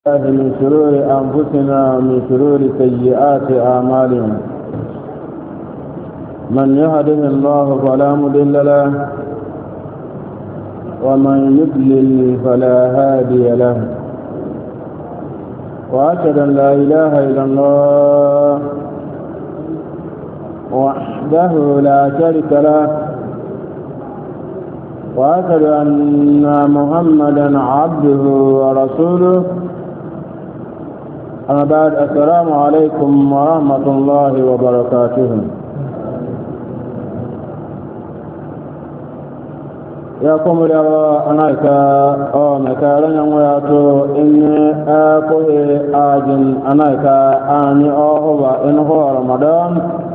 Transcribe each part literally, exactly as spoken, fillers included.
من شرور أنفسنا ومن شرور سيئات أعمالنا من يهده الله فلا مضل له ومن يضلل فلا هادي له وأشهد أن لا إله إلا الله وحده لا شريك له وأشهد أن محمدا عبده ورسوله. أما بعد، السلام عليكم ورحمة الله وبركاته. يا قوم يا أنايك أو مكارن يموياتو إني أكوه آجن أنايك آني أوهو إن هو رمضان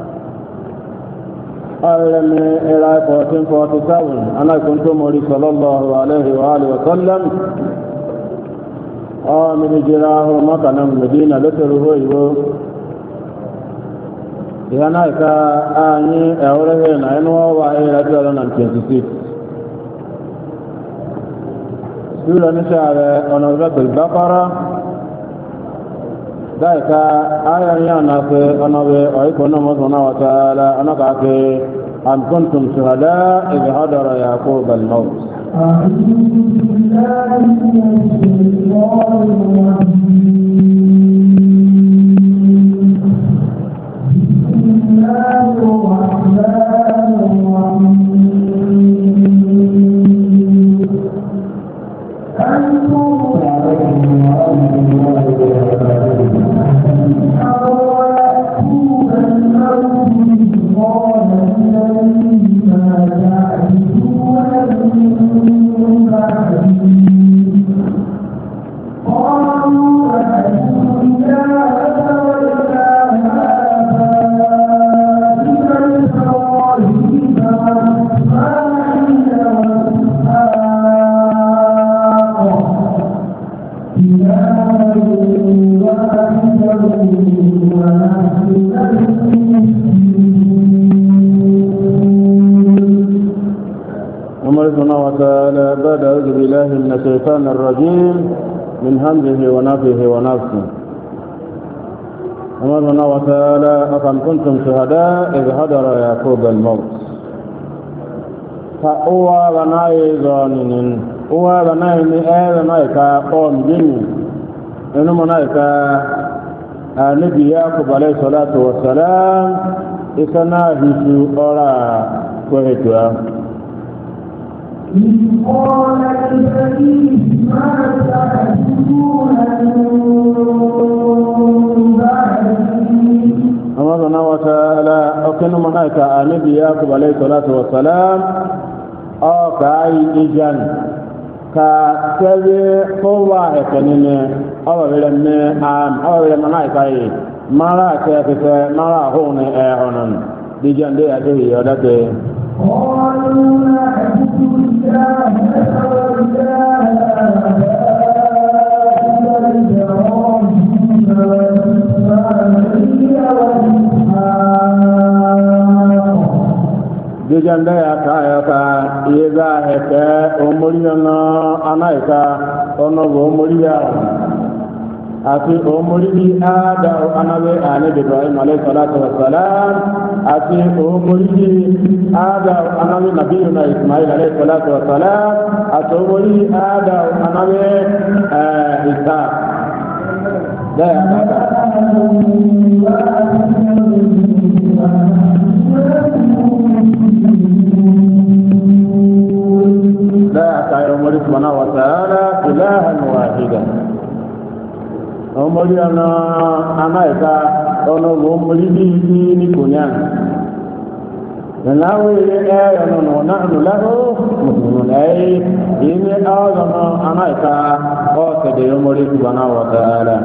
أعلمي إلى ألف وأربعمائة وسبعة وأربعين أنا كنت مولي صلى الله عليه وآله وسلم آمن جراه مكان المدينة لتره يو ينايك آني أورهن أنوا وإلى جلنا تنسيس سورة نشاء ونزلة البقرة ذلك آية ياناك أنوي أيكون مصنع وتعالى أنك أم كنتم شهداء إذ حضر يعقوب الموت. أعوذ بالله من الشيطان الرجيم. بسم الله الرحمن الرحيم. أنتم من الشيطان الرجيم من همزه ونفه ونفسه. أمرنا وتعالى أفم كنتم شهداء إذ حضر يعقوب الموت فأوى بناي ظانين أوى بناي مئة بنايكا قوم جن إنما نايكا النبي يعقوب عليه الصلاة والسلام إسنا هشو أورا كوهتوا إذ قال لبنيه ما تعبدون من بعدي. الله وتعالى أكن مناك النبي يعقوب عليه الصلاة والسلام أو كأي إجان كسبي قوة كنينة أو بلمن أم أو بلمن نايكاي مرا كيف مرا هون أهونن ديجان دي أديه يودته. قالوا نعبد الله وإله آبائنا إبراهيم وإسماعيل وإسحاق. Dijanda ya kaya ka yega heke omuriya na anaika ono omuriya ati omuri ada anabe ane Ibrahim alayhi salatu wassalam ati omuri ada anabe Nabi Ismail alayhi salatu wassalam ati omuri ada anabe Isa da ya kaka لا تعلم ربنا وتعالى إلها واحدا. أمري أنا أنا إذا أنا أمري بي نكونيان. نحن إيه نحن له مسلمون أي إن أعظم أنا إذا أوصد أمري سبحانه وتعالى.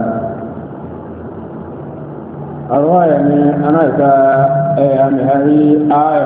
الرواية أنا إذا أي أنا هذه آية.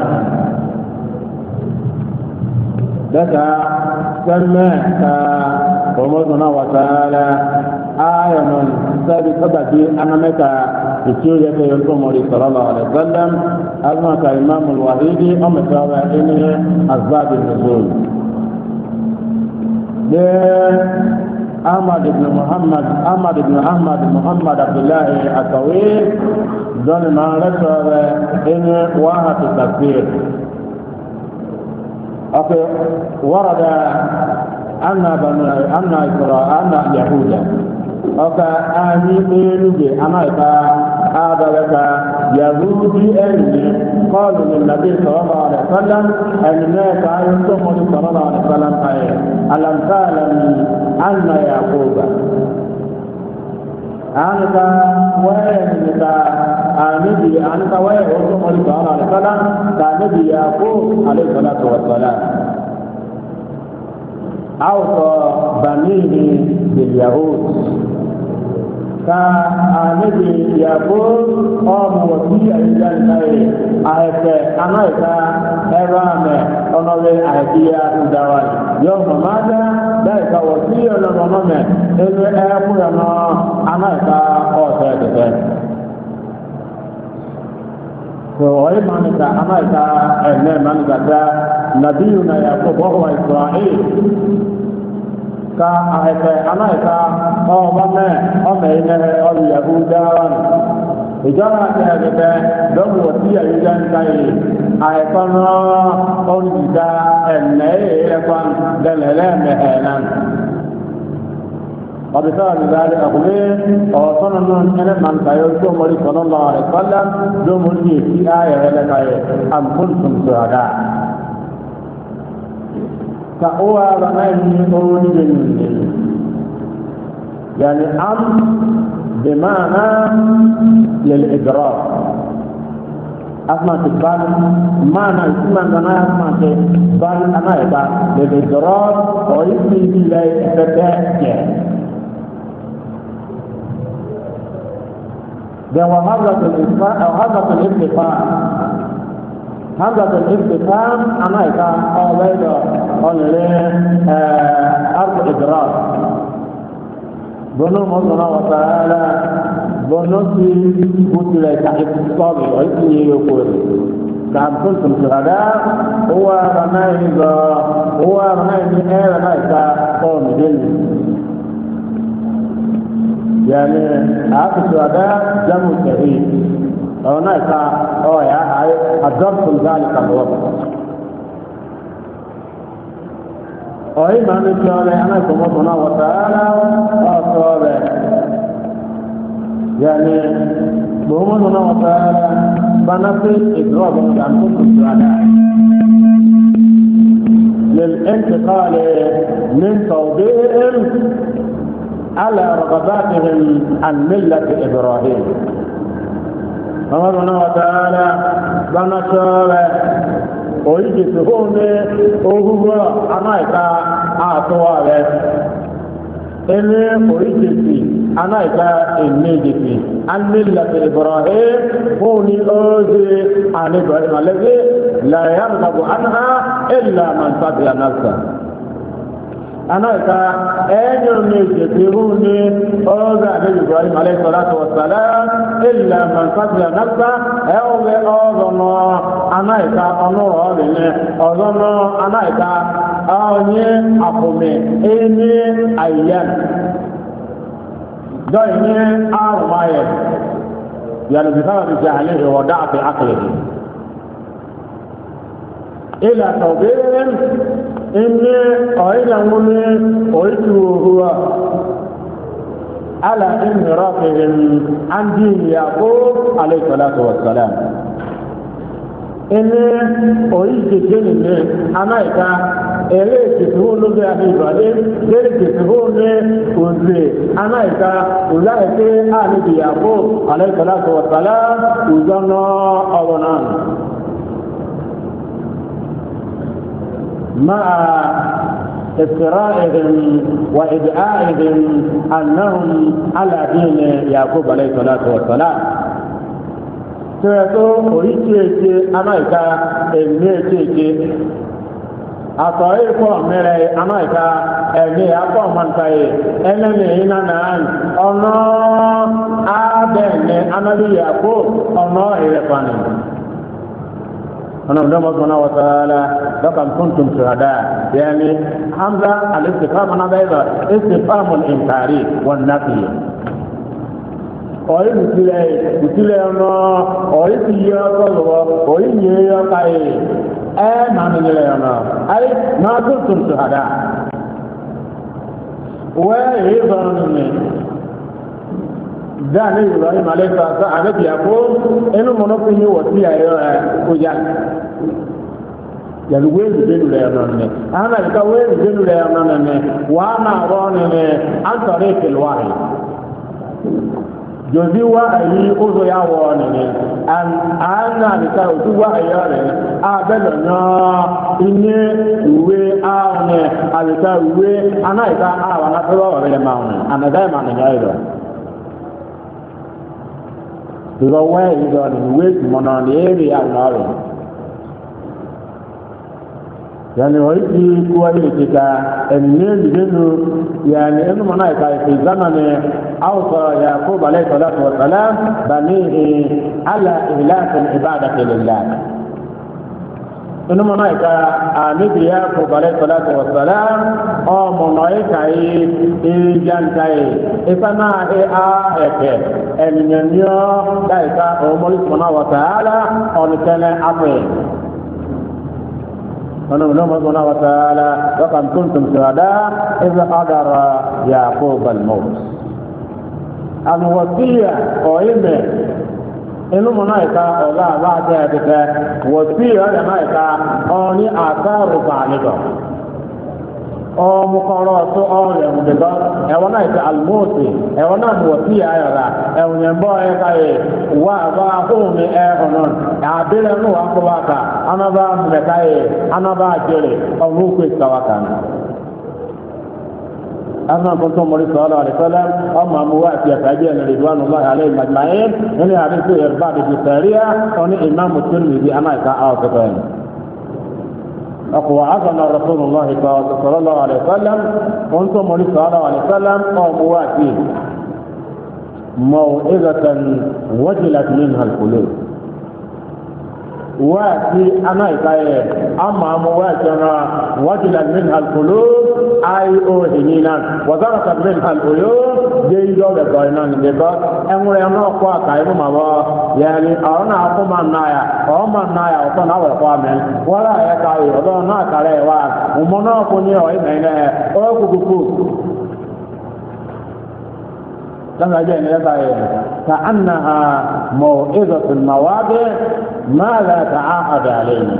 daga sanna ka Ramadan wa ta'ala ayanon sabi sabati anameka ikiyo yake yonto mori sallallahu alaihi wasallam azma ka imam al-wahidi amma sawa ini azbab an-nuzul de Ahmad ibn Muhammad Ahmad ibn Ahmad Muhammad Abdullah Al-Tawil don ma rasawa in wahat tafsir okay warada anna banu anna isra anna yahuda okay ani beluge anaika adalaka yahudi enni qalu lin nabi sallallahu alaihi wasallam anna ka'aytu sallallahu alaihi wasallam ay alam ta'lam anna yaquba anka wa anka anabi anka wa sallallahu alaihi wasallam ka nabi yaqub alaihi salatu wassalam awsa banihi bil yahud ka anabi yaqub ọmọ wasi ayan kai ayete anaika erame onowe aidia udawa yo mamada dai ka wasi ona mamame ene eku ya no anaika o tete so oi manika anaika ene manika da nabiyuna yaqub wa israil ka ayete anaika o mame o me ine o yahudan ijara ta gebe don wasiya idan kai aykono on da enne efan dalala mehalan وبسبب ذلك أقول أوصلنا أن من كيوتو مري صلى الله عليه وسلم جو مري في آية لك أم كنتم شهداء كأوى بنيه أولي يعني أم بمعنى للإدراك أسمع تبان معنى اسمع أنا أسمع تبان أنا إذا للإدراك ويسمي إلى إفتاء ده وهذا الإفهام أو هذا الإفهام هذا الإفهام أنا إذا أولئك أولئك أرض إدراك بنو الله وتعالى بنو في قتل تحت الصابع وإسمه يقول كم كنتم شهداء هو رمائز هو رمائز إيه رمائز قوم جل يعني هذا الشهداء جمع شهيد هناك أو يا هاي أدرك ذلك الوقت أي ما نقول أنا سبحانه وتعالى أصابه يعني سبحانه وتعالى بنفس إدراك عن كل الشهداء للانتقال من توبيهم على رغباتهم عن ملة إبراهيم سبحانه وتعالى بنصره oyijisihone ohuwa anaika atuware ene oyijisi anaika emejisi anmillati ibrahim huni ozi an ibrahim alladhi la yarghabu anha illa man safiya nafsa anaika enyo mejisi huni ozi an ibrahim alayhi salatu wassalam illa man safiya nafsa ewe ozono anaika ọnụrụ ọrịa ọzọnọ anaika onye akwụme enye ayan dọnye arụmaye yana bisara bi jahilihi wa da'fi aqlihi ila tawbirin enye ọyịla nwune oyitu huwa ala inhirafihim an dini yaqub alayhi salatu wassalam ene oyi keke nile anaika ere keke honu bi abi ibrahim ere keke honu oze anaika ula eke ani bi yaqub alayhi salatu wa salam uzana awonan ma افترائهم وإدعائهم أنهم على دين يعقوب عليه الصلاة والسلام tẹ́ẹ̀tọ́ oríṣiríṣi anáìka ẹ̀mí ẹ̀ṣẹ̀ṣẹ̀ àtọ̀ ẹ̀kọ́ mẹ́rẹ̀ anáìka ẹ̀mí akọ́ mọ́ntàyè ẹlẹ́mì iná náà ọ̀nà ààbẹ̀ẹ̀ni anábíyàkó ọ̀nà ìrẹ̀pànì ọ̀nà ìdọ́mọ̀sọ̀nà wọ̀tàlá lọ́kàn kúntùm ṣùhàdá yẹni hamza al-istifham na bayda istifham al-inkari wan nafi oyi mutile mutile no oyi tiyo ko oyi nyeyo kai eh na ngile no ai ma kuntum shuhada wa yizanni dani ibrahim alayhi salam anabi yaqul enu monofi ni wasiya yo ko ya ya luwe benu le no ne ana ka we benu le no ne wa na ro ne antare fil wahi jozi wa ayi uzo ya wo ne an ana ka uzo wa ayo ne a belo no ine uwe a ne alika uwe ana ka a wa na to wa le ma ne ana da ma ne ya iro do wa iro ne we mo no ne ri ya na ro yani waiti kuwa ile kita eneni denu yani enu malaika fi zamani awsa yaqub alayhi salatu wa salam banihi ala ihlak al-ibadati lillah enu malaika anabi yaqub alayhi salatu wa salam o malaika yi jantai isana e a eke enenyo daika o moli subhanahu wa ta'ala on tele ape أنا من الله سبحانه وتعالى وقد كنتم شهداء إذ حضر يعقوب الموت الوصية قائمة إنه منايكا الله بعد ذلك وصية منايكا أني آثار فعلك أو مقارنة أو لمدة أو نايك الموت أو نام وصية أيضا أو ينبغي كاي وأباهم أهون عبد الله أقواك أنا با مكاي أنا با جري أو نوكي كواكان أما كنت مريض صلى الله عليه وسلم أما مواتي يتعجل رضوان الله عليهم أجمعين إني حديث إرباط في السرية أني إمام الترمذي أنا كأو كتين أقوى عظم رسول الله صلى الله عليه وسلم كنت مريض صلى الله عليه وسلم أو مواتي موعظة وجلت منها القلوب واتي أنا إكاية أما مواتنا وجلت منها القلوب أي أوهنينا وذرقت منها العيون جيدو بقائنان بقات أمر يمنع قوة كاينو مبا يعني أرنا أقوم النايا أقوم النايا أقوم أول قوامل ولا يكاية أدونا كالي وات ومنا أقوني وإنه أوكو كوكو لما جاء كأنها موعظة المواضع ما لا تعاقد علينا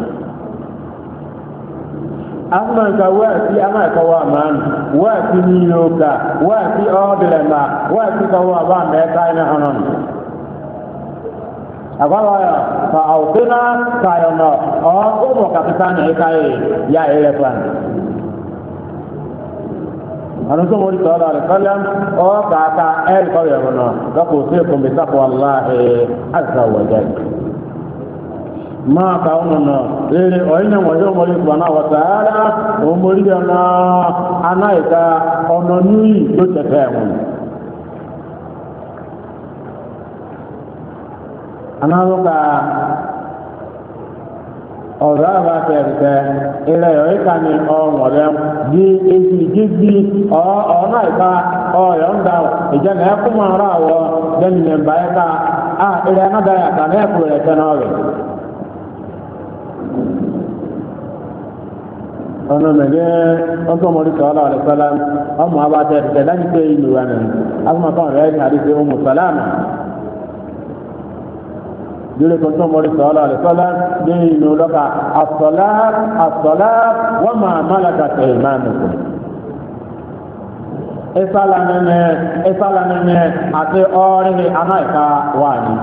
أما كواتي أما كوامان واتي ميلوكا واتي أودلما واتي كوابان بيكاين هنون أقول فأوطنا كايونا أقوم وكفتان إكاي يا إلفان أنتم مولى صلى الله عليه وسلم أو كاكا إل كويبنا كقوسيكم بتقوى الله عز وجل ما كوننا إلى أين وجه مولى سبحانه وتعالى ومولينا أنا إذا أنني تتفهم أنا لوكا ọ̀rọ̀ àbá tẹ̀sẹ̀ ilẹ̀ ìrìkà ní ọmọdé bí èsì jíjí ọ̀nà ìka ọ̀yọ̀ ń da ìjẹ́nà ẹkùn mọ̀ ọ̀rọ̀ àwọ̀ lẹ́yìn ẹ̀mbà ẹ̀ka à ilẹ̀ ẹ̀nàdáyà kà ní ẹ̀kùn rẹ̀ tẹ́nà rẹ̀. ọ̀nà mẹ́lẹ́ ọ̀tọ́ mọ̀rí sọ̀rọ̀ àlẹ́ sọ́lá ọmọ àbá tẹ̀sẹ̀ lẹ́yìn pé ìlú wa nìyí asọ́mọ̀tọ́ rẹ̀ ní àdìsẹ́ ọmọ sàlámà jule ko to mori sallallahu alaihi wasallam de no laka as-salat as-salat wa ma malakat aymanukum esala nene esala nene ate ore anaika wani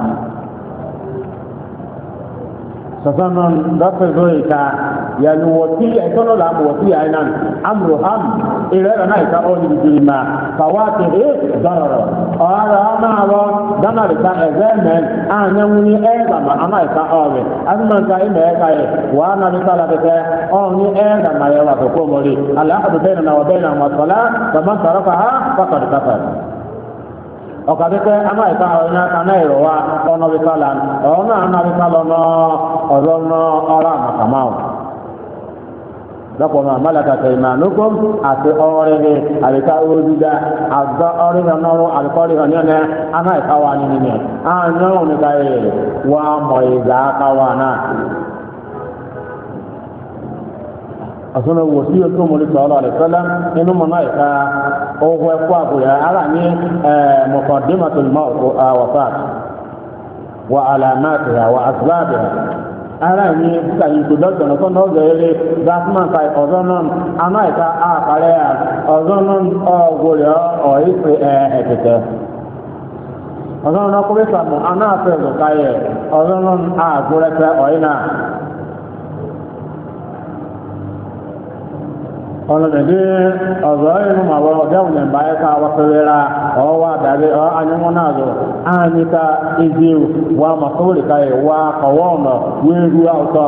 sasanon dafa zoika ya luwati ikono la wati ainan amru ham ila anaika oni bijima fawati e darara ara ama wa dana le ka examen anya wuni ega ma anaika ore asma ka ime ka e wa na bi sala de oni ega ma ya wa ko mori ala hadu bainana wa baina wa salat faman tarakaha faqad kafara ọ̀kadẹ́kẹ́ amáìka ọ̀yá kanáìrọ̀ wa ọ̀nà bíkálà ọ̀nà ànàbíkálà ọ̀nà ọ̀rọ̀ ọ̀nà ọ̀rọ̀ àmàkàmáwò lọ́pọ̀ máa mọ́láka tẹ̀ ìmánukú àti ọ̀rẹ́hẹ́ àríká ojúdá àgbà ọ̀rẹ́hẹ́ náà àríkọ́rí hàn yẹn aná ìkáwá nínú yẹn àná òníkà yẹ wà mọ̀ ìgbà káwá náà. asọ́nà wò sí ojú mọ̀lẹ́ sọ̀rọ̀ àlẹ́sọ́lá inú mọ̀ náà ìka ọ̀hún ẹ̀kọ́ àbúrẹ́ ara ní muqaddimatul wafat wa alamatiha wa asbabiha ara ní sísà introduction ọ̀sán náà gẹ̀ẹ́rẹ́ gasman kai ọ̀zọ́ náà aná ìka àkàrẹ́ ọ̀zọ́ náà ọ̀gbọ̀rẹ́ ọ̀ìsì ẹ̀ẹ̀kẹ̀kẹ̀ ọ̀zọ́ náà kọ́wé sàmù aná àfẹ́ ìzọ̀káyẹ̀ ọ̀zọ́ náà àgbọ̀rẹ́fẹ́ ọ̀ìnà ọlọ́mọdé ọ̀rọ̀ inú màwọ́ ọ̀dẹ́wọ̀n ẹ̀mbá ẹ̀ka wọ́sọ̀rẹ́ra ọwọ́ àdàbẹ́ ọ̀ anyọ́wọ́ náà zọ àníkà ìdí wa màsọ́wọ́lì káyẹ̀ wa kọ̀wọ́ ọ̀nà wéru àwùtọ́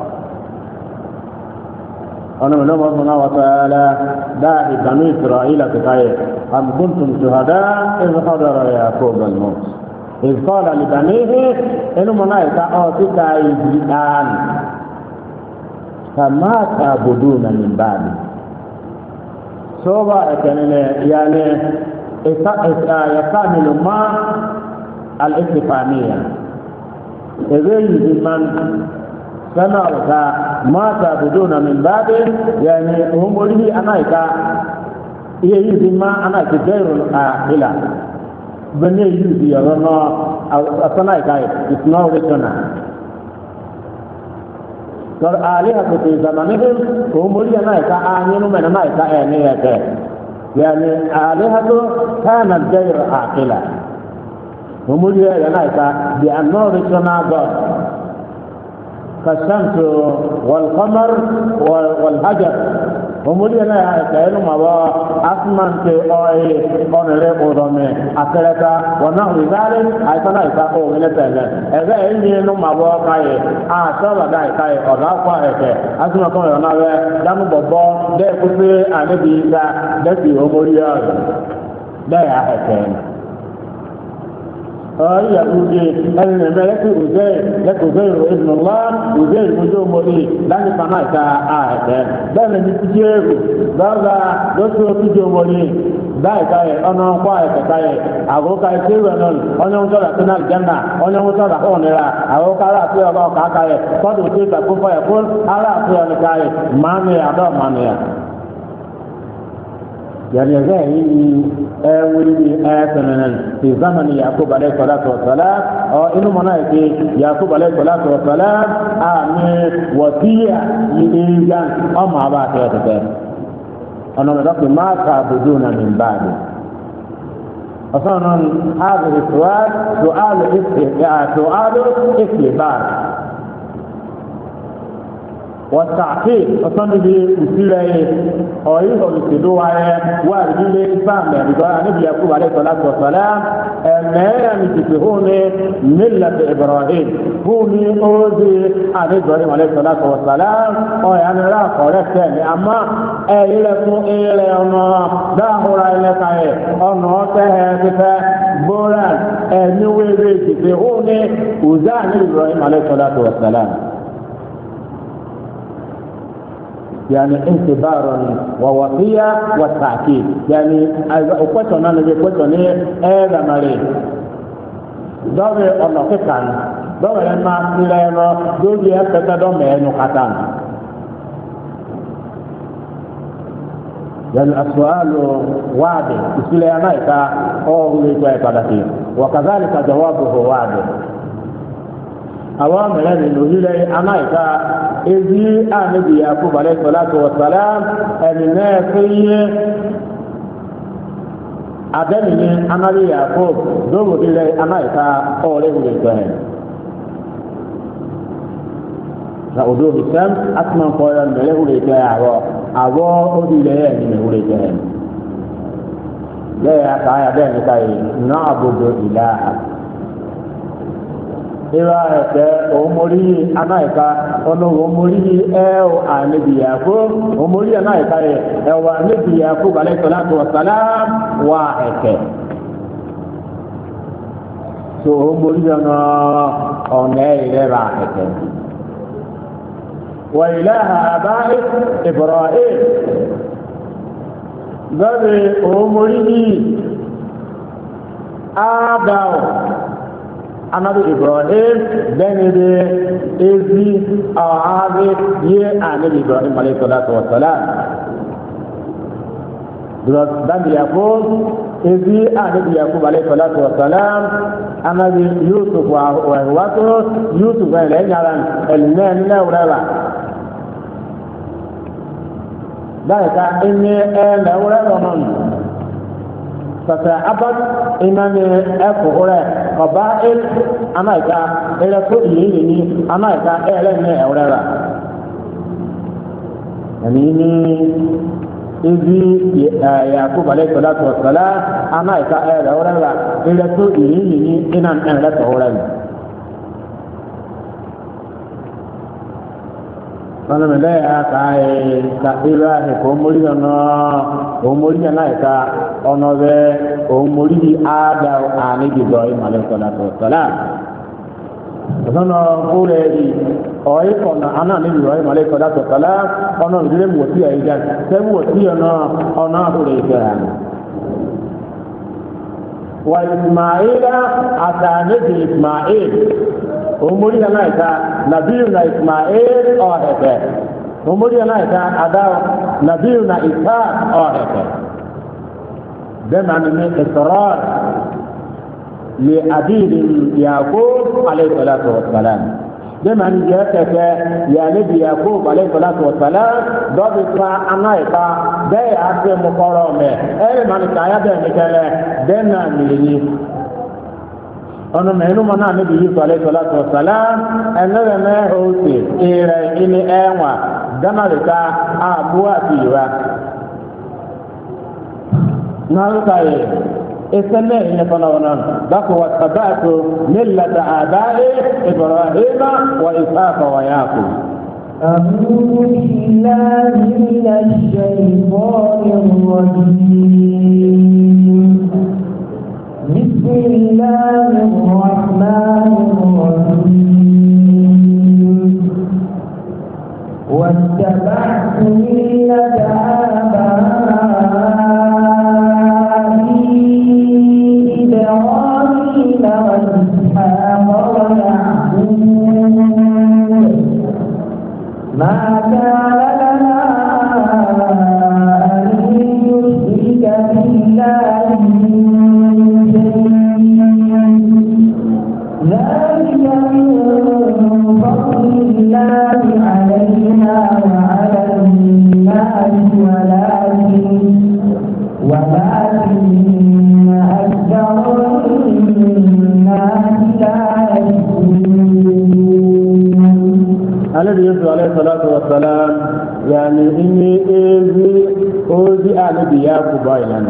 ọlọ́mọdé mọ́sán náà wọ́sọ̀rẹ́ra dáa ìdánú ìsirọ̀ ilẹ̀ kíkáyẹ̀ àbùkùntùn ṣùhàdá ìzọ́dọ̀rọ̀ yà kó bẹ̀lmọ́ ìzọ́dọ̀ lìbàníhì inú mọ̀ náà ìka ọ̀ síta ìdí àánì kàmá tàbùdù nà ní báàbí soba ekanene yani yakamilu ma al-istifamiya ebeyi man sanarka ma ta'buduna min babi yani humurihi anaika yeyi ma anaika gairul ila bane yuzi yarona asanaika it's not written kor aliha ko te zamanihim ko muriya na ka anyinu mena na ka ene yake yani aliha to kana ghayr aqila ko muriya ya na ka bi annahu rishana god kashamsu wal qamar wal hajar ko muriya na ka enu mawa asman te oy onere odome akereka wana rizale ay kana ka o mena tele ebe enyi no mawa kai a sala dai kai oda kwa eke asuma ko na we danu bobo de kusi anabi ga de ti o muriya da ya eke أي يقول أن ملك أزير لك أزير ابن الله أزير مجوم لي لن يسمعك آية بل نتجيب بابا لسو تجوم لي ذلك أنا أقوى كاي أقول كاي سيرنا أنا أقول لنا الجنة أنا أقول لنا هونلا أقول كلا في الله كاي قد أتيت كفاية يقول على في كاي ماني أدا ماني يعني زي أولي آسنا في زمن يعقوب عليه الصلاة والسلام أو إنه منايك يعقوب عليه الصلاة والسلام آمين وفيا لإنجان أما بعد يتكلم أنا نقول ما تعبدون من بعد أصلا هذا السؤال سؤال سؤال استخبار والتعقيد أصلا بسيرة أو يهو يسدوها وارجل إسلام بقول النبي يعقوب عليه الصلاة والسلام ما يمسكون ملة إبراهيم هم أوزي عن إبراهيم عليه الصلاة والسلام أو يعني لا قولة ثانية أما إلى إلى أنا داخل إلى كاي أنا تهتف بولا نوي بيسكون وزان إبراهيم عليه الصلاة والسلام يعني انتظار ووصية والتأكيد يعني أقوى أنا نجي أقوى أنا هذا مريض دور الله كان دور لما سلام دور يأكل دور منه كتان يعني السؤال واضح سلام إذا هو يقول وكذلك جوابه واضح awon mele ni lórílẹ̀ amáìka ezi àníbi Yakub alayhi salatu wa salam ẹni náà fi yé adẹ́ni ní anábì Yakub lórílẹ̀ amáìka ọ̀rẹ́ ìwé ìgbẹ̀rẹ̀ na odò ìsẹ́m asman kọ́yọ̀ mẹ́lẹ́ ìwé ìgbẹ̀rẹ̀ àwọ̀ àwọ̀ orílẹ̀ ẹ̀ ní ìwé ìgbẹ̀rẹ̀ lẹ́yìn àkàáyà bẹ́ẹ̀ ní káyé náà àbòdò ìlà ìwà ẹ̀fẹ́ òmórí anáìka ọ̀nà òmórí ẹ̀ọ́ àníbìyàkó òmórí anáìka rẹ̀ ẹ̀wà àníbìyàkó alayhi salatu wa salam wà ẹ̀kẹ́ so òmórí ọ̀nà ọ̀nà ìrẹ́ra ẹ̀kẹ́ وإله آبائه إبراهيم ذي أمره آدم أنا إبراهيم بين إذي أعاذ يه عن إبراهيم عليه الصلاة والسلام dan Yakub izi ahli Yakub alaihi salatu wassalam anabi Yusuf wa wa wato Yusuf wa la nyaran elmen la urala daika inni la urala non fasa abad imani eko ore qabail anaika ila to yini ni anaika ele ne urala yani izi Yakub alayhi salatu wassalam ana ita ayar orala ila to yini ni inan an la orala ana mele aka e ka ila ko mori no o mori na ita ono be o mori ada ani bi do alayhi salatu wassalam ono kure di oyi kono ana ni bi alayhi alayhi salatu wassalam ono dire mo ti ayi ga se mo ti ono ono kure ga wa ismaila atane bi ismail o mori na ita nabiyu na ismail o hebe o mori na ita ada nabiyu na isa o hebe dan ani israr لأبيه يعقوب عليه الصلاة والسلام بمن جاءك يا نبي يعقوب عليه الصلاة والسلام ضبط أنايقا ده أكثر مقارنة أي من كايا ده مثلا دنا ملي أنا منو منا نبي يعقوب عليه الصلاة والسلام أنا ما هو شيء إيه إني أيوة دنا لك أبوه فيها نالكاي إسمه إن فلونا بك واتبعت ملة آبائي إبراهيم وإسحاق ويعقوب. أعوذ بالله من الشيطان الرجيم. بسم الله الرحمن الرحيم. واتبعت ملة آبائي ما كان لنا أن نشرك بالله ذلك من فضل الله علينا وعلى الناس ولكن ولكن أكثر الناس لا النبي يسوع عليه الصلاة والسلام يعني إني إذي أوزي النبي يعقوب إلنا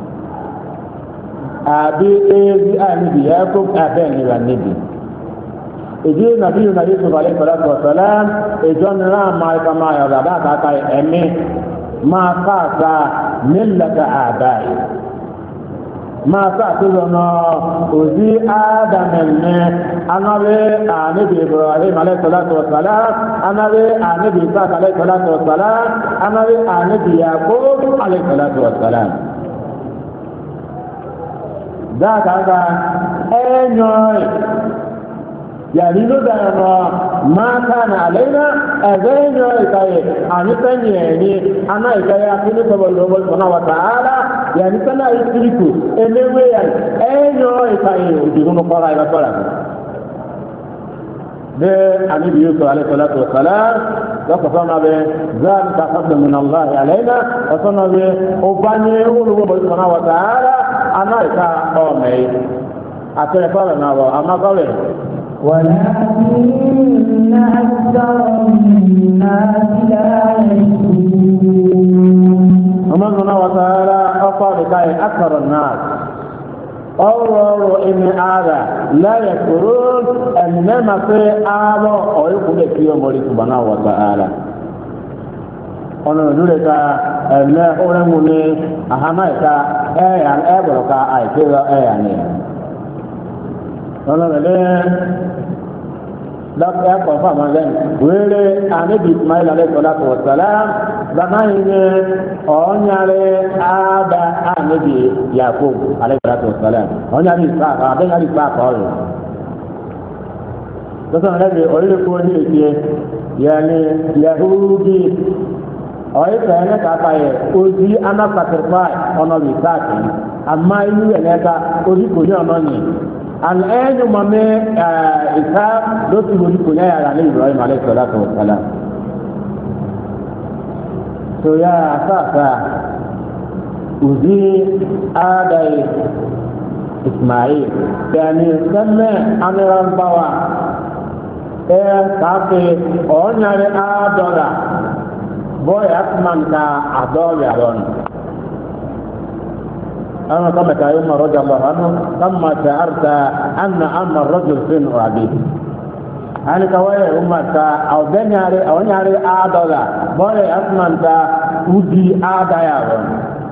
أبي إذي النبي يعقوب أبني والنبي إذي نبينا يسوع عليه الصلاة والسلام إجون رام ما كما يرى كاي أمي ما قاسى ملة آبائي ما سأتلنا أزي آدم أنا بأنبي إبراهيم عليه الصلاة والسلام أنا بأنبي إسحاق عليه الصلاة والسلام أنا بأنبي يعقوب عليه الصلاة والسلام ذاك هذا أنوي يعني نودنا ما كان علينا أذين كاي أنا تنيني أنا كاي أكيد تبلغ سبحانه وتعالى يعني كنا يسيركو إنما يعني أينو كاي يجون قراءة قراءة ده النبي يوسف عليه الصلاة والسلام وصفنا بذلك فضل من الله علينا وصفنا بأباني أولو سبحانه وتعالى أنا كا أمي أتفعلنا وأما قوله ولكن أكثر الناس لا يشكرون. الله سبحانه وتعالى أقال كاي أكثر الناس أورو إن هذا لا يشكرون إنما في آبا أو يكون في يوم سبحانه وتعالى. أنا نقول لك أن أولمني أهمك أي أن أبرك أي كذا أي أني. أنا dak ya ko fa man zan wele anabi ismail alayhi salatu wassalam zaman ne onyare ada anabi yaqub alayhi salatu wassalam onyare isa ada ngari isa ko dosa nabi oile ko ni ke yani yahudi oye tene ka paye ozi ana sacrifice ono bisaki amma ilu ene ka ozi ko ni ono ni al ayu mame isa do ti ozi ko ni ya ni ibrahim alayhi salatu wassalam so ya sasa ozi adai ismail yani samme amiran bawa e kafe onyare adora boy asman ka adol yaron ana kama ta yuma radiyallahu anhu kama ta'arta anna amma ar-rajul fin abi ani kawai umma ta au benyare au nyare adola boy asman ta udi ada yaron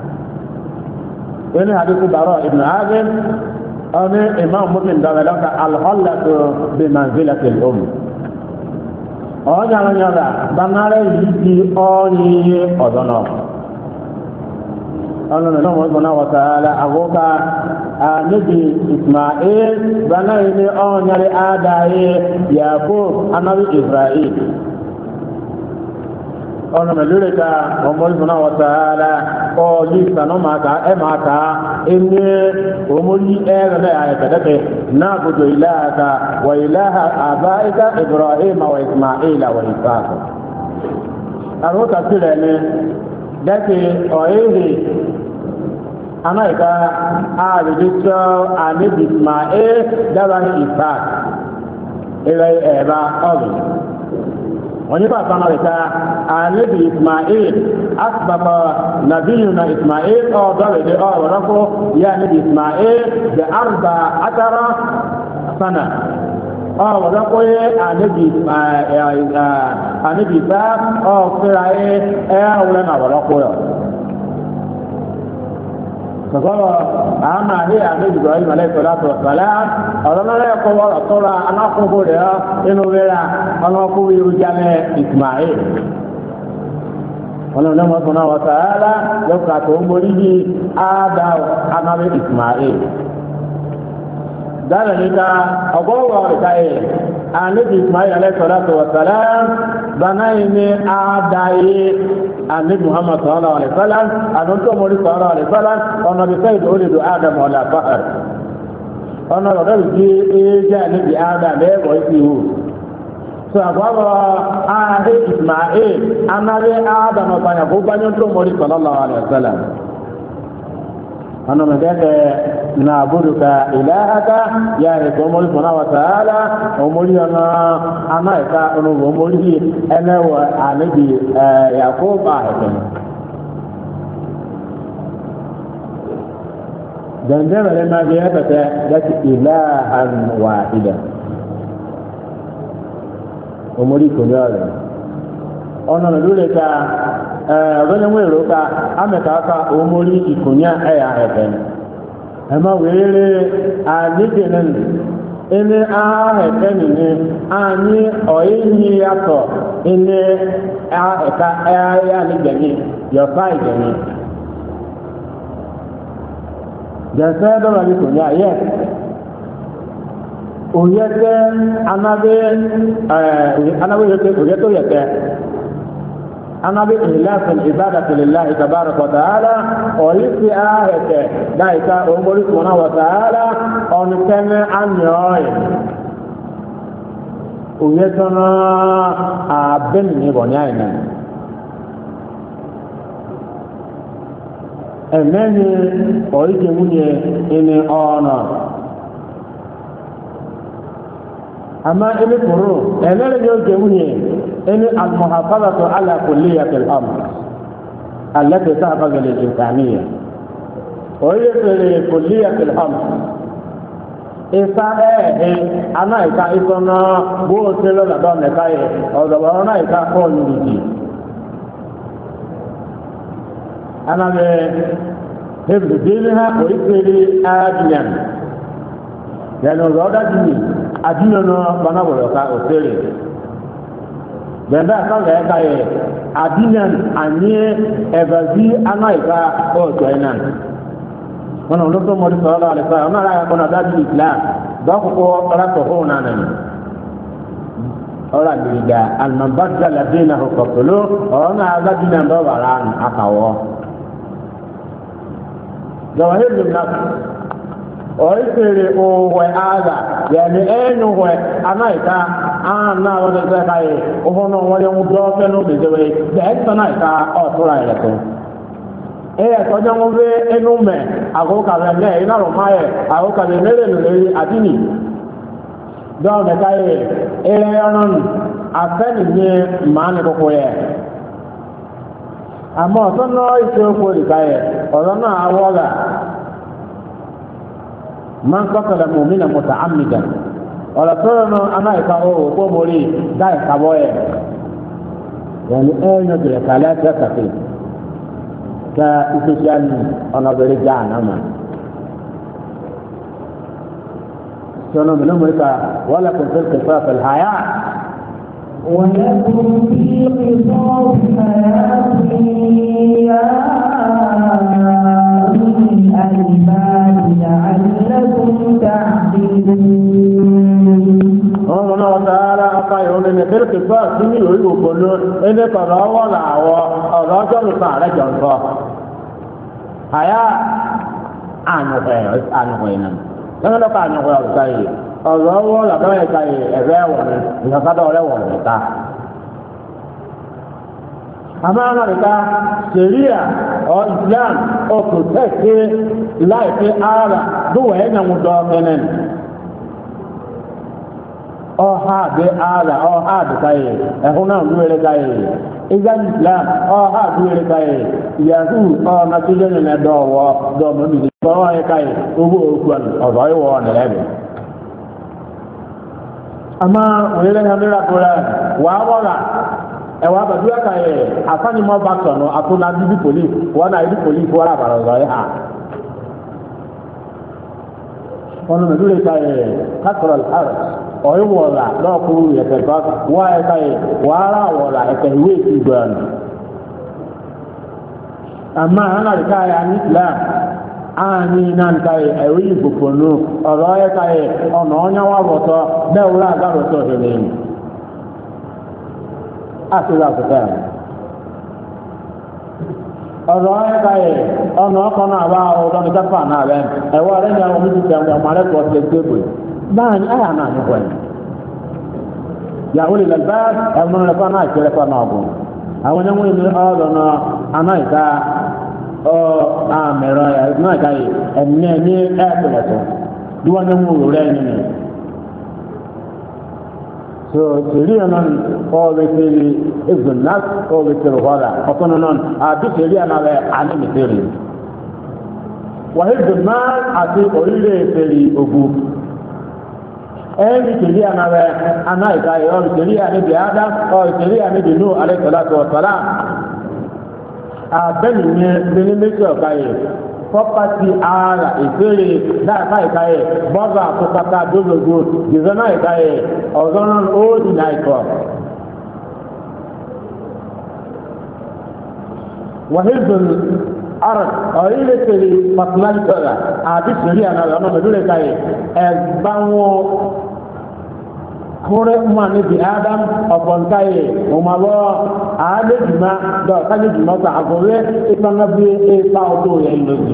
ini hadis bara ibn azim ana imam muslim dawalaka al-hallatu bi manzilati al-um ọ̀nyàrá nyàrá banare yìí di ọ̀nyìnyẹ ọ̀dọ́nà ọlọ́nà náà wọ́n gbọ́nà wọ́ta ala àgọ́ká àníbi ismail banare ní ọ̀nyàrá àdáyé yakub anabi israel ọlọ́nà lórí ká ọmọ gbọ́nà wọ́ta ala ọ̀yí sanọ́màkà ẹ̀màkà ẹni omori ẹ̀rẹ̀ àyẹ̀kẹ̀dẹ́kẹ̀ náà gbogbo ìlàkà wà ìlàkà àbáyíká ibrahim wa ismail wa isaac àrùkà sílẹ̀ ní dẹ́kẹ̀ ọ̀yẹ́hì anáìká àrùdíṣọ́ àníbi ismail dábàá isaac ilẹ̀ ẹ̀bá ọ̀rùn wọ́n ní bàbá náà rẹ̀ta àníbi ismail asibaba nabiyuna ismail ọ̀dọ́rẹ̀dẹ̀ ọ̀rọ̀rọ̀kọ́ yá níbi ismail bẹ arba atara sana ọ̀rọ̀rọ̀kọ́ yẹ àníbi isa ọ̀fẹ́ra yẹ ẹ̀yàwó náà ọ̀rọ̀kọ́ yọ sọ̀kọ́rọ̀ àmà àhí àníbi ibrahim alayhi salatu wassalam ọ̀rọ̀lọ́rẹ́ ẹ̀kọ́ wọ́rọ̀ tọ́ra anákùnkùn rẹ̀ inú rẹ̀ ọlọ́kùnrin irújámẹ́ ismail ọlọ́run náà wọ́n wọ́n sàárà lọ́kà tó ń borí bí ádá anáwé ismail dára níta ọgọ́wọ́ ìta ẹ̀ àníbi ismail alayhi salatu wassalam bánáyé ní ádáyé àníbi muhammad sallallahu alayhi wasallam àdúntò mọ́rí sallallahu alayhi wasallam ọ̀nà bí sẹ́yìn tó lè do adam ọ̀là fahar ọ̀nà ọ̀dọ́ bí ẹjẹ́ àníbi ádá lẹ́ẹ̀kọ́ ìsìhù so agwaba ahe ismail anabe adam banya ko banyo to mori sallallahu alaihi wasallam ano medeke na buduka ilahaka ya re ko mori subhanahu wa ta'ala o mori ana anaika ono o mori ene wa anabi yakub aheten dan da le ma biya ta da ilahan wahida omori konyare ona na dole ka eh wele nwero ka ameka aka omori ikonya eya eben ema were anigenen ene a eben ni ani oyinyi yato ene a eka eya ligeni your side ni jasa do la konya yes oyete anabe eh anabe oyete oyete oyete anabe ihlasul ibadati lillahi tabaraka wa taala oyete ahete daika omori subhanahu wa taala on teme anyoy oyete na aben ni bonya ina emeni oyete munye ini ona أما إلي فرو أنا رجل جميع إن المحافظة على كلية الأمر التي تحفظ للإنسانية وهي كلية الأمر إذا أنا إذا إذا بوصل لدون كاي أو دبرنا إذا كون يجي أنا بحفظ دينها وإذا آدمين yani roda dini adina no bana bolo ka osere benda ka ga ka ye adina anye evazi anaika o joina wana ndo mo ri sallallahu alaihi wasallam na ra ko na dadi islam do ko ko ra to ho na nan ora diriga al mabadala dinahu qatlu ona ga dina ndo baran akawo zawahir min nafs oisere owe aga yani enyu we anaika ana wona se kai ohono wale mu do fe no bezewe de anaika o tura ile to e to nyango we enu me ago ka le ne ina ro mae ago ka le nele le adini do me kai ere onon afeni ni mani ko ko ye amo to no ise ko ri kai oro na awoga man qatala mu'mina muta'ammidan wala tono ana ka o ko mori dai ka boye yani enyo de kala ta ta ka isian ona bere jana ma sono meno mereka wala kun fil qisas al haya ولكم في قصاص حياة يا أولي الألباب لعلكم تعقلون. الله تعالى أقايون إن في القصاص سمي يقولون إن قضاء ولا الرجل صار جنسا حياة عنه خير عنه خيرا لما لو كان يقول كاي الله ولا كاي كاي أبوه إذا كذا ولا ولا كذا أما أمريكا سوريا أو إسلام أو protect life على دو هنا مدافعين أو هذا على أو هذا كاي هنا نقول كاي إذا الإسلام أو هذا نقول كاي يهو أو نتيجة ندوا دوا من bọ́wọ́ ẹ̀ka yìí owó òkú ọ̀rọ̀ ìwọ̀ ọ̀nà lẹ́nu. àmọ́ òyìnbó ní ọdún ìràkúrẹ́ wà á wọ́ra ẹ̀wà àbàdú ẹ̀ka yìí àfánimọ́ bá sọ̀nù àtúnà bíbí pòlíì wọ́n náà ibi pòlíì fún àbàrà ọ̀rọ̀ yìí hà. wọn lọ mẹ́túrẹ́ ẹ̀ka yìí kákọ̀rọ̀ àrẹ̀ ọ̀yìnwó ọ̀la lọ́ọ̀kúrú ẹ̀kẹ́ tó wá ẹ̀ka yìí wà á rà wọ̀la ẹ̀kẹ́ ìwé ìgbọ̀n. àmọ́ àwọn àríkà yà ní Islam ani nan kai ewi buponu oro e kai ono onya wa boto be ura ga boto hele asira ko ta oro e kai ono ko na ba o do ni ta na be e wa re nya o mi ti am ma re ko se tebe ban aya na ni ko ya uli lal bas amon la pa na ke la pa na go awon nyamu ni o do na anaika ọ àmẹrọ ẹ náà káyè ẹnìyẹn ní ẹẹpẹlẹtọ bí wọn ní mú wò rẹ nínú so sèrí ẹnà ọbẹ sèrí ẹgbẹ̀n náà ọbẹ sèrí wọlá ọtún náà àbí sèrí ẹnà rẹ àníbi sèrí wàhí gbẹmọ àti orílẹ̀ sèrí ogun ẹni sèrí ẹnà rẹ àná ìkáyè ọbẹ sèrí àníbi ádá ọbẹ sèrí àníbi nù alẹ́ sọlá tó ọ̀sọ́lá. abẹ́ni ní bẹ́ni méjì ọ̀ka yẹ pọ́pátì ara ìfèrè dáàbá ìka yẹ bọ́ọ̀bù àkókòkà dógógó ìzọ́nà ìka yẹ ọ̀zọ́nà óòdì náà ìkọ̀. wàhíìdùn ara ọ̀rílẹ̀ tẹ̀lé pàtàkì tọ̀ra àbí sèrí àná ọ̀nà mẹ́dúrẹ́ ká yẹ ẹ̀gbáwọ́ kore ma ne bi adam ọ̀pọ̀n káyè ọmọlọ́ àádéjìmá dọ̀ kájéjìmá ta àgọ́wé ìpamọ́bí ipa ọdún yẹn lójú.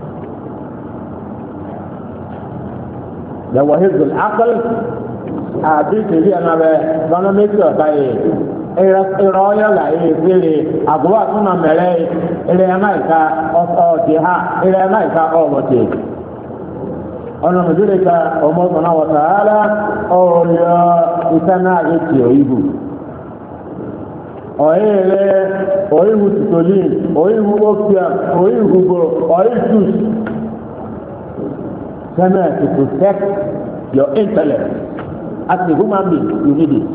Yàwọ̀ hezbollah akọ́l àbí tèmi ẹ̀nà rẹ̀ lọ́nà méjì ọ̀tá yìí ìrọ̀ ọ̀yọ́ là yìí fèrè àgọ́wé àtúnà mẹ́rẹ́ ìrẹ̀ ẹ̀ná ìka ọ̀tì ha ìrẹ̀ ẹ̀ná ìka ọ̀wọ̀tì. ọ̀nà mẹ́jọ́lẹ̀ ka ọmọ ọ̀nà wọ̀tàálá ọ̀rọ̀ ìsáná ètì òyìnbó ọ̀hẹ́rẹ́ òyìnbó tìtòlín òyìnbó opium òyìnbó òyìnbó sẹ́mẹ̀ to protect your intellect as a human being you need it.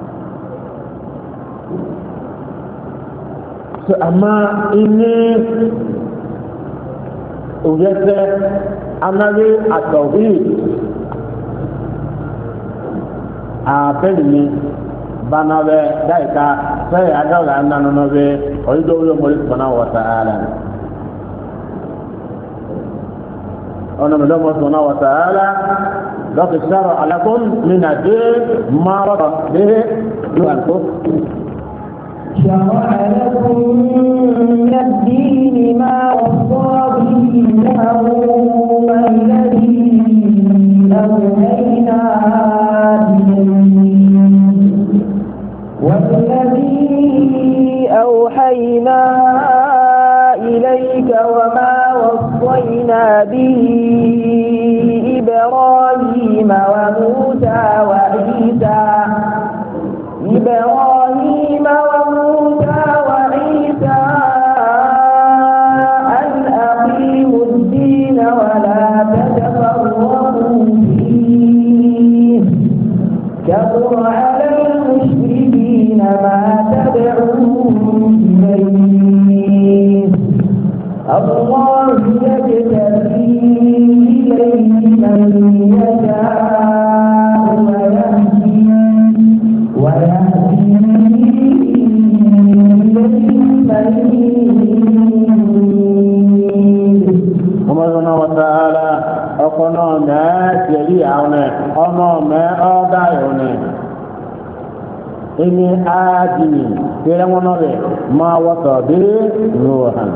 so àmà ìní òyẹ́sẹ́ anaghị atọ̀wé apelni banabe daika sai adaga nanu nobe oido yo mori subhanahu wa ta'ala ona mdomo subhanahu wa ta'ala لقد شرع لكم من الدين ما رضى به يؤنكم شرع لكم من الدين ما وصى به والذي أوحينا والذي أوحينا إليك وما وصينا به إبراهيم وموسى وعيسى إبراهيم وموسى وعيسى أن أقيموا الدين ولا تتفرقوا فيه كبر على المشركين ما تدعوهم إليه الله يجتبي إليه من يشاء ويهدي ويهدي Ọmọdúnà wọ̀tàálà ọkọ̀ náà mẹ́ tẹ̀lé àwọn ọmọ mẹ́ ọ́dá ìrọ̀nà. Inú áàdìní tẹ́rẹ wọn rẹ̀ máa wọ́tọ̀ bí Nuhan.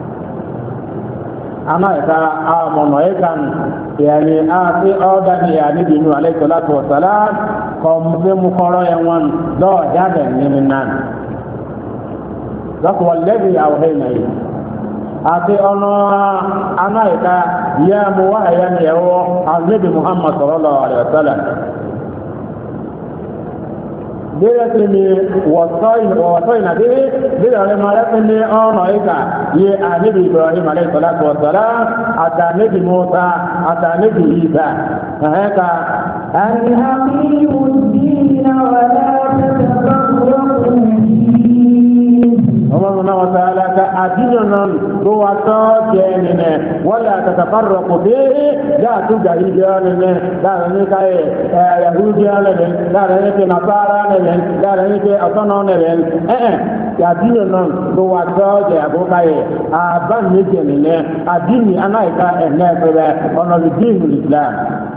Ana ìta àmọ̀nà ẹ̀kan ìyàní àti ọ́dá ní ìyàní bínú alayhisalatu wassalam kọ̀ mú kọ́rọ̀ ẹ̀wọ̀n lọ́ọ̀jáde nínú náà. Lọ́kọ̀ wọ́n lẹ́bí àwọ̀hẹ́ ìnáyìí. Ati ono anaika ya muwahaya ni yawo Nabi Muhammad sallallahu alaihi wasallam bila tini wasai wasai nabi bila le maratni ono ika ye Nabi Ibrahim alaihi salatu wassalam ata Nabi Musa ata Nabi Isa haka an haqiqu ad-din wa la tatafarraqu Allah Subhanahu wa ta'ala ka adinun ruwato jenene wala tatafarraqu bihi la tujahidane la ne kai yahudiane la ne ke nasara ne la ne ke atono ne eh eh adinun ruwato je abukai aban ne jenene adini anaika ene fere ono dinul Islam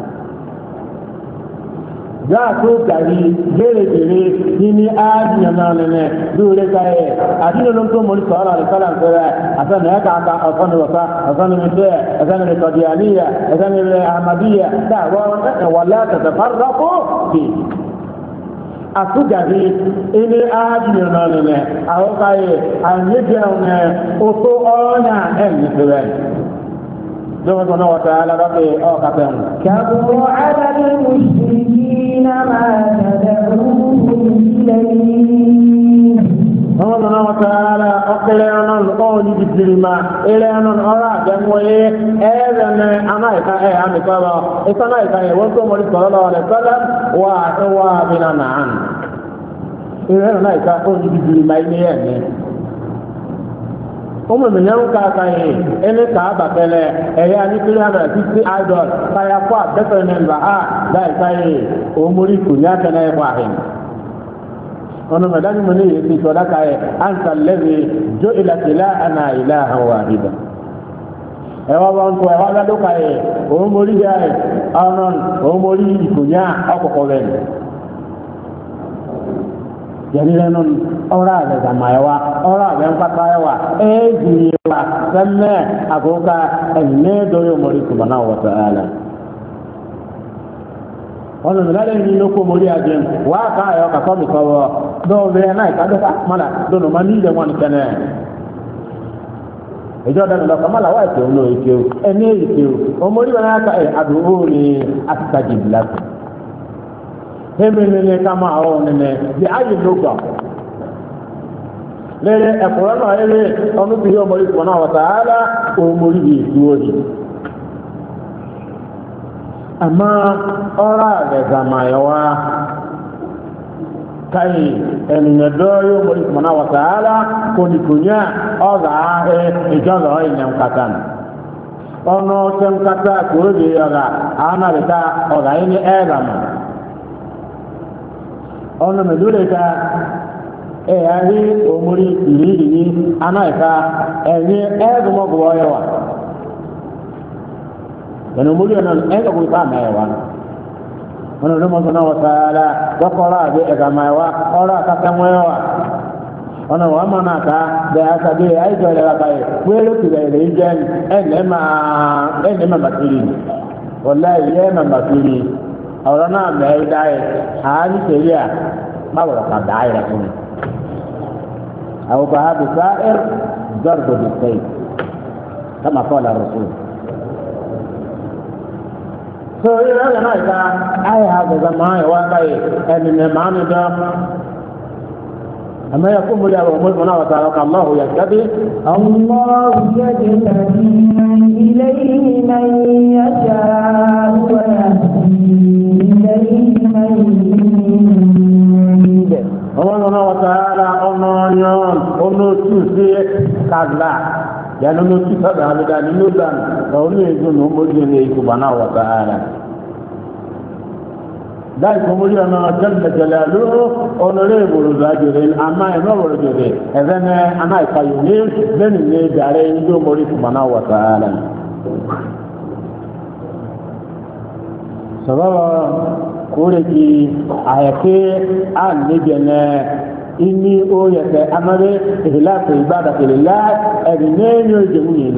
Jaatu kari gere gere ini adi yana nene dure kae adi nono to moli sala ala sala sala asa ne ka ka asa ne wasa asa ne mete asa ne qadianiya asa ne ahmadiyya da wa wala tatafarraqu fi asu gari ini adi yana nene aho kae anye jaune oto ona en sebe سبحانه وتعالى ربي أو كتم كبر على المشركين ما تدعوهم إليه سبحانه وتعالى أقلنا القول بالجلمة إلى أن أرى جمعي إذن أمايكا إيه أميكا إسمايكا وانتم صلى الله عليه وسلم وأتوا بنا معا إذن أمايكا قول بالجلمة إليه Omo mi nyam ka ka yi ene ka ba kele e ya ni three hundred fifty idol ka ya kwa beto ne ba a da ka yi o muri ku nya kana e kwa hin ono madani mo ni yi so da ka yi anta allazi ju'ila ilahana ilahan wahida e wa ba on ko e wa da do ka yi o muri ya e anon o muri ku nya akoko len Jadi non ora le zamayawa ora le mpakayawa ejiwa sanne agoka enne doyo mori subhanahu wa ta'ala ono mala ni loko mori ajen wa ka yo ka komi ko do be na ka do mala do no mani de wan kene ejo da do kamala wa ke no ike ene ike o mori bana ka e adu ni astajib lakum Hemene kama hao nene di ayi lugha lele ekorana ele onu bi yo mori subhanahu wa ta'ala o mori bi duoji ama ora de zamayawa kai enine do yo mori subhanahu wa ta'ala koni kunya oga e ijolo inem katan ono tem kata ko de oga ana beta oga ini egama ono medure ka e ari omuri iriri ni anaika enye ezo mo go yawa yana omuri ona enga go ta mewa ono no mo na wa taala dokora be e ga mewa ora ka kamwewa ono wa mana ka be aka be ai jole la kai welo ti be le jen ene ma ene ma batiri wallahi ye ma batiri awra na me dai hani seria ma wala ka dai la kun أو كهذا سائر ضرب بالسيف كما قال الرسول. فإذا أنا إذا أي هذا زمان واقعي أن المعنى ده أما يكون مجال ومجمنا وتعالى الله يجتبي الله يجتبي إليه من يشاء ويهدي إليه من يريد. الله وتعالى أنون أنوتوسي كذا يعني أنوتوسي هذا هذا نلودان فأولي يجون مجني سبحانه وتعالى ذلك مجرنا جل جلاله أنريبل الرجلين أما ينور الرجلين إذن أنا يقيمين بين النجارين دو مري سبحانه وتعالى سبب كوريكي آياتي أن نجنة إني أويت أمري إخلاص عبادة لله أبنين يجمعين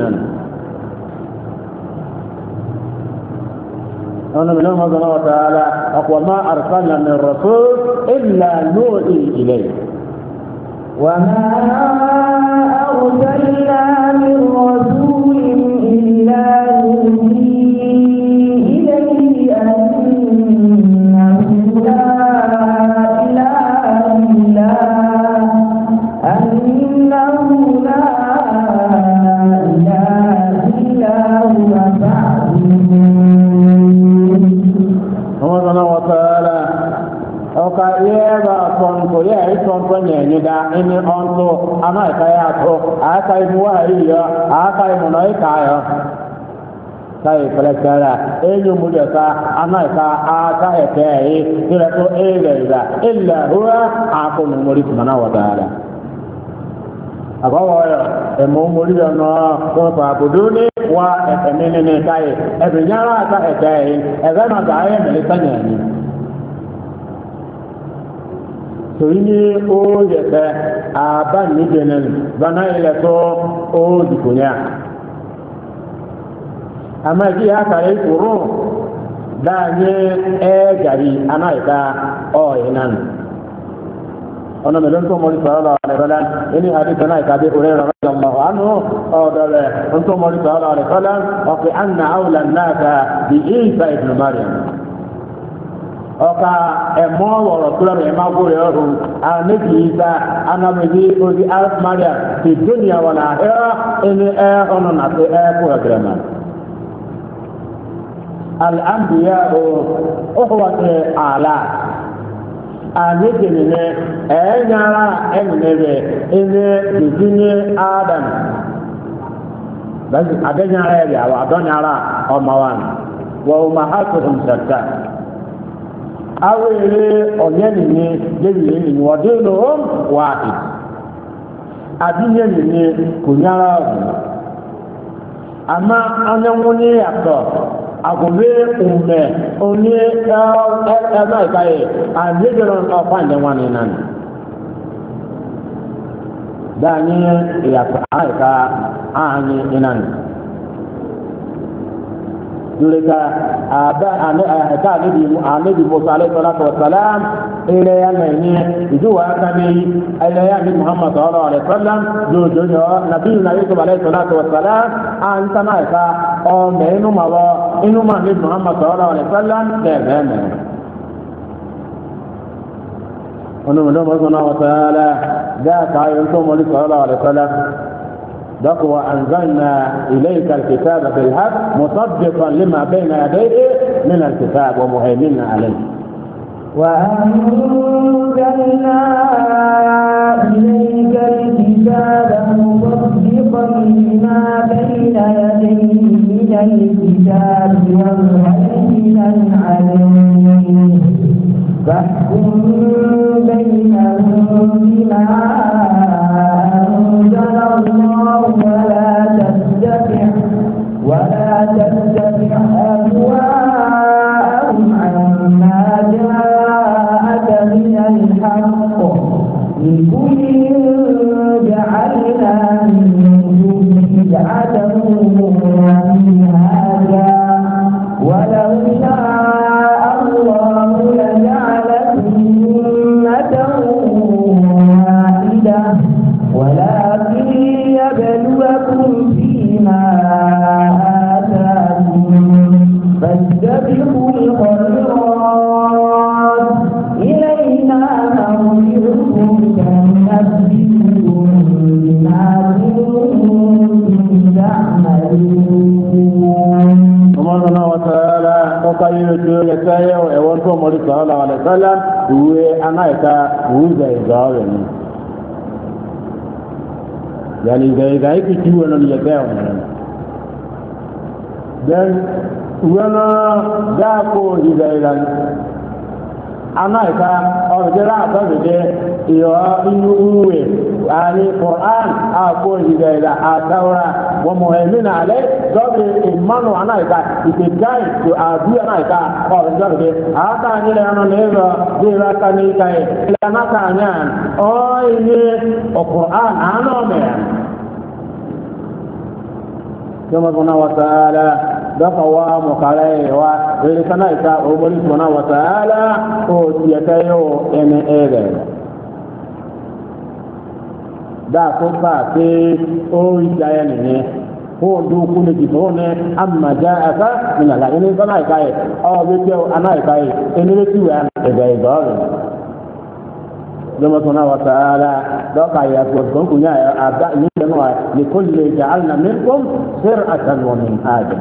أنا من الله سبحانه وتعالى أقوى ما أرسلنا من رسول إلا نوحي إليه وما أرسلنا من رسول إلا نوحي إليه أنه لا إله إلا أنه لا إله إلا هو Allah subhanahu wa ta'ala oka yeba konko ya ikonko nyenye da ini onto ama kaya to aka imuwa iya aka imuno ikaya kai kalakara enyo mudaka ama ka aka ekei ila to ila illa huwa aqul muri subhanahu wa ta'ala abawa emo muri no ko pa buduni wa etemene ne kai ebinyara ta ekei ebe na ga aye me tanyani so ini o yete aba ni denen bana ile to o dikunya ama ji aka re kuru da nye e gari anaika o inan أنا ملون توم مولى صلى الله عليه وسلم إني حديث أنا كابي هريرة رضي الله عنه أو دله أنتم مولى صلى الله عليه وسلم وفي أن أولى الناس بعيسى ابن مريم أوكا أمو ورسول الله ما قوله أن عيسى أنا مجي أودي ألف مريم في الدنيا والآخرة إني أهون نفسي أكو أكرمان الأنبياء أخوة آلاف anejene enyara enebe ene dijini adam basi adenyara ya wa adonyara omawan wa umahatuhum shatta awere onyeni ni dewi ni wadino wahid adinye ni kunyara ama anyamuni yato agobe umme oni e na kai anjero no fande wani nan dani ya ka ani inan duleka aba ane ata ni bi ane bi Musa alayhi salatu wassalam ile ya ni ijuwa kami ile ya ni Muhammad sallallahu alaihi wasallam do do nabi Yusuf alayhi salatu wassalam an sanaika o menu mawa inu ma ni Muhammad sallallahu alaihi wasallam de bene ono mo mo sona wa taala da ka yunto mo sallallahu alaihi wasallam دق وأنزلنا إليك الكتاب بالحق مصدقا لما بين يديه من الكتاب ومهيمنا عليه وأنزلنا إليك الكتاب مصدقا لما بين يديه من الكتاب ومهيمنا عليه فاحكم بالحق لكل جعلنا منكم شرعة ومنهاجا ولو شاء الله لجعلكم أمة واحدة ولكن ليبلوكم فيما آتاكم فاستبقوا الخيرات إلينا مرجعكم فننبئكم بما كنتم تعملون. سبحانه وتعالى وقيل يتايا ويوانتو مولى صلى الله عليه وسلم هو أنا إذا وإذا إذا يعني إذا إذا يكتبوا أن يتايا then wana dako hidailan anaika orjera babide iyo inu uwe ani Qur'an ako hidaila atawra wa muhaimina alay gabe imanu anaika itikai to adu anaika orjera ata ni ana leva dira kanika ila naka anyan o ini o Qur'an ano me kama kuna wa ta'ala دفوا مقالي ولسنا إساء أبولي سبحانه وتعالى أوتيتيو إن إيدي دا صفا في أوي جايني هو دو كل جفون أما جاءك من الله إنه سنا إساء أو بيتيو أنا إساء إنه بيتيو أنا إساء إساء لما سبحانه وتعالى دوكا يسوكم كنيا أبدأ نيجنوا لكل جعلنا منكم شرعة ومنهاجا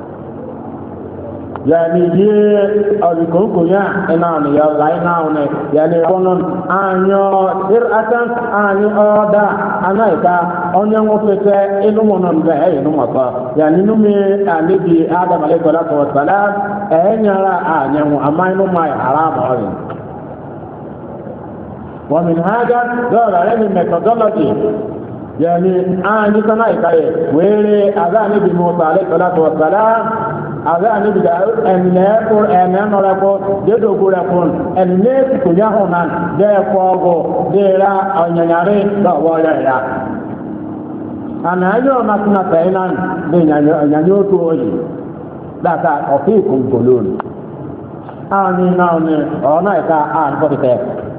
yani ye alikonko ya ina ni ya laina one yani konon anyo siratan anyo oda anaika onye nwofete inu monon be e inu maka yani nu mi anabi adam alayhi salatu wassalam enyara anyanwu ama inu mai haram ori wa min hada dara yani methodology yani anyi sana ikaye were aga anabi musa alayhi salatu wassalam aga ni bi da enne ko enne no la ko de do ko la ko enne ko ya honan de ko go de la anyanyare da wa ya ya ana yo na kuna tailan de nyanyo nyanyo to yi da ka ofi kun golon ani na ne ona ka an ko de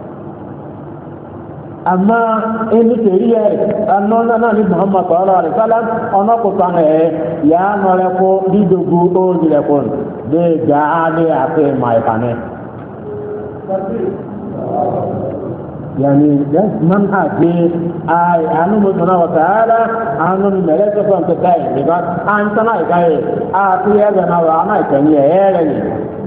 amma eni teriye anona na ni Muhammad sallallahu alaihi wasallam ona ko tane ya no le ko didogu o dire ko de jaade ate mai kane yani das man aje ai anu mo na wa taala anu ni mele ko on te kai ni ba an sana kai a ti ya na wa na kai ni ere ni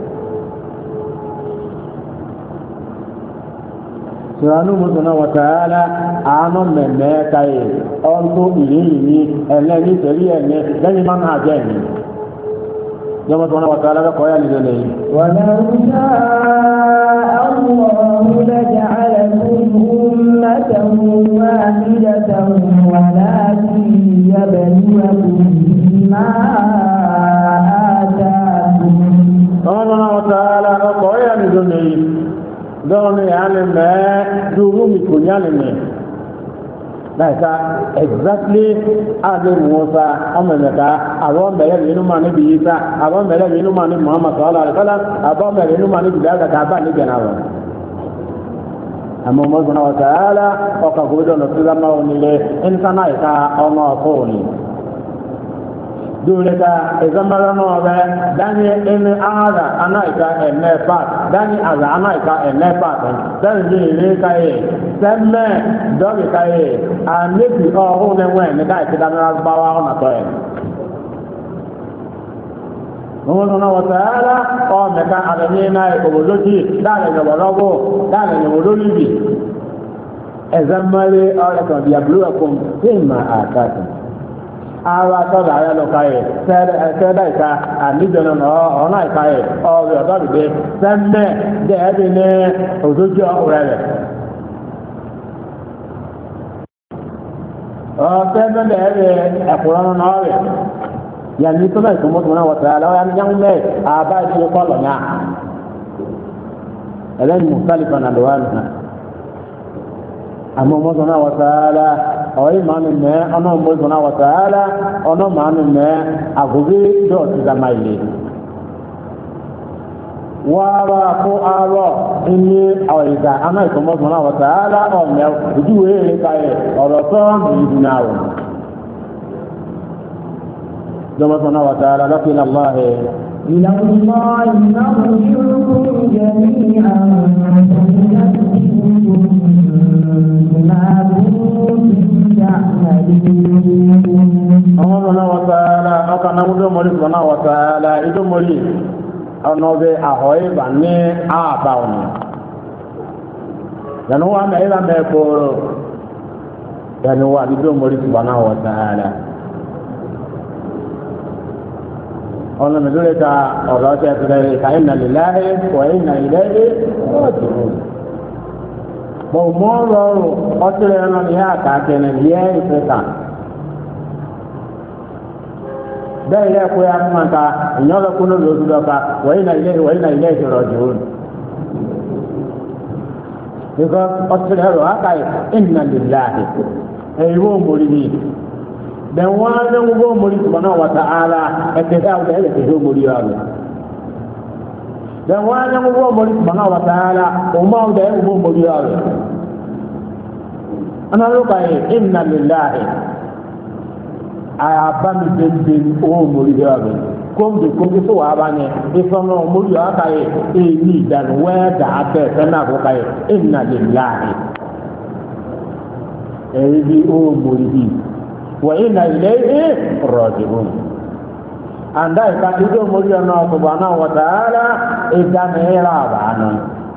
Siranu mutuna wa ta'ala anu meme kai on to iri ni ele ni teri ene dani man aje ni Jama tuna wa ta'ala ko ya ni dele wa la Allahu la ja'alakum ummatan wahidatan walakin yabluwakum bima ataakum Allah wa ta'ala ko ya ni dele dɔɔni yaani mɛ duuru mi ko yaani mɛ daika exactly adi musa ɔmɛmɛ ka abɔ mɛlɛ bi inuma ni bi yisa abɔ mɛlɛ bi inuma ni muhammad sallallahu alaihi wa sallam abɔ mɛlɛ inuma ni bilaka ka ba ni gɛnna wa àmọ́ mọ́sánná wa ta'ala ọkà gbọdọ̀ nọ sílá máa ní lé ẹnìkan náà ìka ọmọ ọkọ̀ òní. Dole ka ezamara n'ọbẹ dani ẹni ara anaika ẹnẹ pat dani aza anaika ẹnẹ pat dani di ire ka ye sẹmẹ dọbi ka ye anebi ọhún n'enwe ní ká ìkíta ní agbára ọ̀nà tọ́ ẹ̀. Mọ́sánná wa ta'ala ọ mẹ́ka àdàní náà òbòdó jì dáàlẹ̀ ìyọ̀bọ̀lọ́gbò dáàlẹ̀ ìyọ̀bọ̀lọ́ níbi ezamare ọ̀rẹ́kan bí abúlé ẹ̀kọ́ sí ìmọ̀ àkàtà. Ara sọ́dọ̀ ayé lọ káyè sẹ́dá ìka àníjọ́nà ọ̀nà ìkáyè ọ̀rẹ́ ọ̀dọ́dùgbé sẹ́mẹ́ dẹ́ẹ̀bí ní òdójú ọ̀rẹ́ rẹ̀. Ọ̀sẹ́mẹ́ dẹ́ẹ̀bí ẹ̀kùrọ̀ náà rẹ̀. Yàní tó mẹ́rin tó mọ́tò náà wọ̀tẹ̀ alẹ́ ọ̀yá níyàwó mẹ́ àbá ìṣe kọ́lọ̀ náà. Ẹlẹ́ni mùsálìfà nà lọ́wọ́ nà. àmọ́ mo sọ̀nà wa ta'ala ọ̀yẹ́ màánu mẹ́ ọ̀nà mo sọ̀nà wa ta'ala ọ̀nà màánu mẹ́ àgùbí dọ̀tí dàmà ilé. wàrà kó arọ ní ọ̀yẹ̀dà àmọ́ ìkọ̀mọ́ sọ̀nà wa ta'ala ọ̀mẹ́ ìdúwé rẹ̀ káyẹ̀ ọ̀rọ̀ sọ́ọ̀mù ìdúnà wọn. jọba sọ̀nà wa ta'ala lọ́kìlá aláhẹ. إلى الله مرجعكم جميعا فينبئكم بما كنتم تعملون. الله سبحانه وتعالى أكن نمود مولى سبحانه وتعالى إذا مولى أنو به أهوي بني أباوني لأنه أنا إذا ما يقول لأنه إذا مولى سبحانه وتعالى ọ̀nà mẹ́lẹ́lẹ́ ta ọ̀rọ̀ ọ̀tẹ́ ẹ̀fẹ́lẹ́ ka inna lillahi wa inna ilayhi raji'un. bọ̀ mọ́ rọrùn ọtúrẹ́ ẹ̀rọ ní àkàkẹ́ ní yẹ́ ìfẹ́ta. bẹ́ẹ̀ yẹ kó ya fún aka ìyẹn ọ̀rọ̀ kúnnú lóṣù dọ́ka wa inna ilayhi wa inna ilayhi raji'un. because ọtúrẹ́ ẹ̀rọ àkàyè inna lillahi ẹ̀yìn wọ́n mọ̀rí ni. dan wani ngo muri subhanahu wa ta'ala ete da da ete do muri yawo dan wani ngo muri subhanahu wa ta'ala o ma da ngo muri yawo ana lo kai inna lillahi aya ban den den o muri yawo kom de kom so wa ba ne iso no muri ya kai e ni dan wa da ate kana ko kai inna lillahi e bi o muri وإن إليه راجعون عند كان يدو مرينا سبحانه وتعالى إذا نهلا بعنا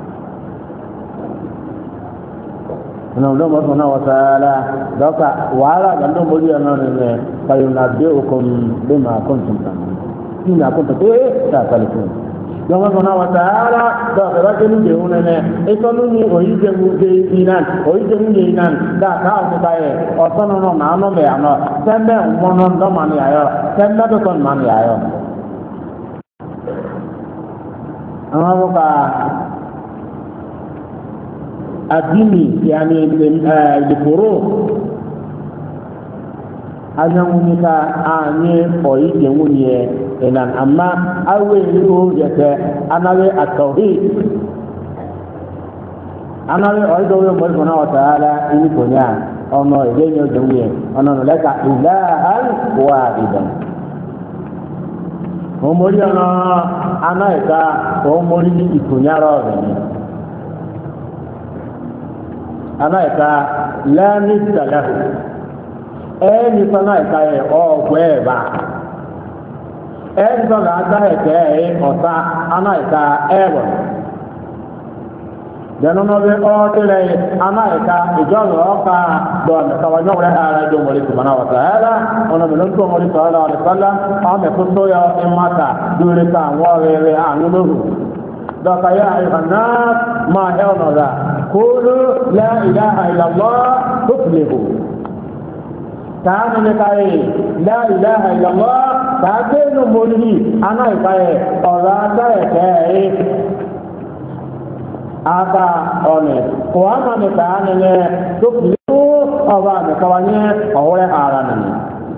نقول سبحانه وتعالى ذاك وعلى جنب مرينا نحن فينبئكم بما كنتم تعملون بما كنتم تعملون jọba sọ̀nà wa ta'ala dọ̀kẹ̀rọ̀ jẹ́nu jẹ́ wọn nẹ ìtọ́nu ní oyíjẹ́mu jẹ́ inan oyíjẹ́mu jẹ́ inan dàkà ọ̀sẹ̀ta yẹ ọ̀sán nínú nàánú mẹ́ àná sẹ́mbẹ́ mọ́nà dọ́mà ní ayọ́ sẹ́mbẹ́ tó mà ní ayọ́. àwọn akọ́kọ́ àdínì yàní ìdìbòrò anyanwunika anye oyíjẹ́mu yẹ inan amma awe o yete anawe at-tauhid anawe oido we mo na wa taala ini konya ono egenyo dewe ono leka ilahan wahidan o mori ono anaika o mori ni ikonya ro ni anaika la nisalahu eni sana ka e o gweba ẹ̀ẹ́dọ́ la dá ẹ̀kẹ́ ẹ̀ ọ̀tá anáìka ẹ̀rọ jẹnunọbi ọtẹlẹ anáìka ìjọba ọkà dọ̀ọ̀mẹ kàwájọ́ wọlé ara ẹjọ́ mọ̀lẹ́ tùmọ̀nà wọ̀tá ẹ̀rọ ọ̀nà mẹ́lẹ́ tó mọ̀lẹ́ sọ̀rọ̀ lọ́wọ́ àdìsọ́lá ọmọ ẹ̀kọ́ tó yọ ẹ̀mọ́ta lórí ká àwọn ọ̀rẹ́rẹ́ àánú lóhùn dọ̀kà yẹ àyùkànnà máa ẹ̀ ọ̀nà rà kúlú lẹ́ ìlà àìlọ́lọ́ tó fìlẹ̀ hù tààmì ní káyé lẹ́ ìlà àìlọ́lọ́ tààtẹ́ inú mọ́lì aná ìkáyẹ̀ ọ̀rọ̀ atáyẹ̀kẹ́ ẹ̀ aka ọ̀nẹ̀ kò á máa mẹ́ta ánìyẹ tó fi lé ọba àmẹ́kọwà ní ọ̀wọ́rẹ́ ara nìyẹn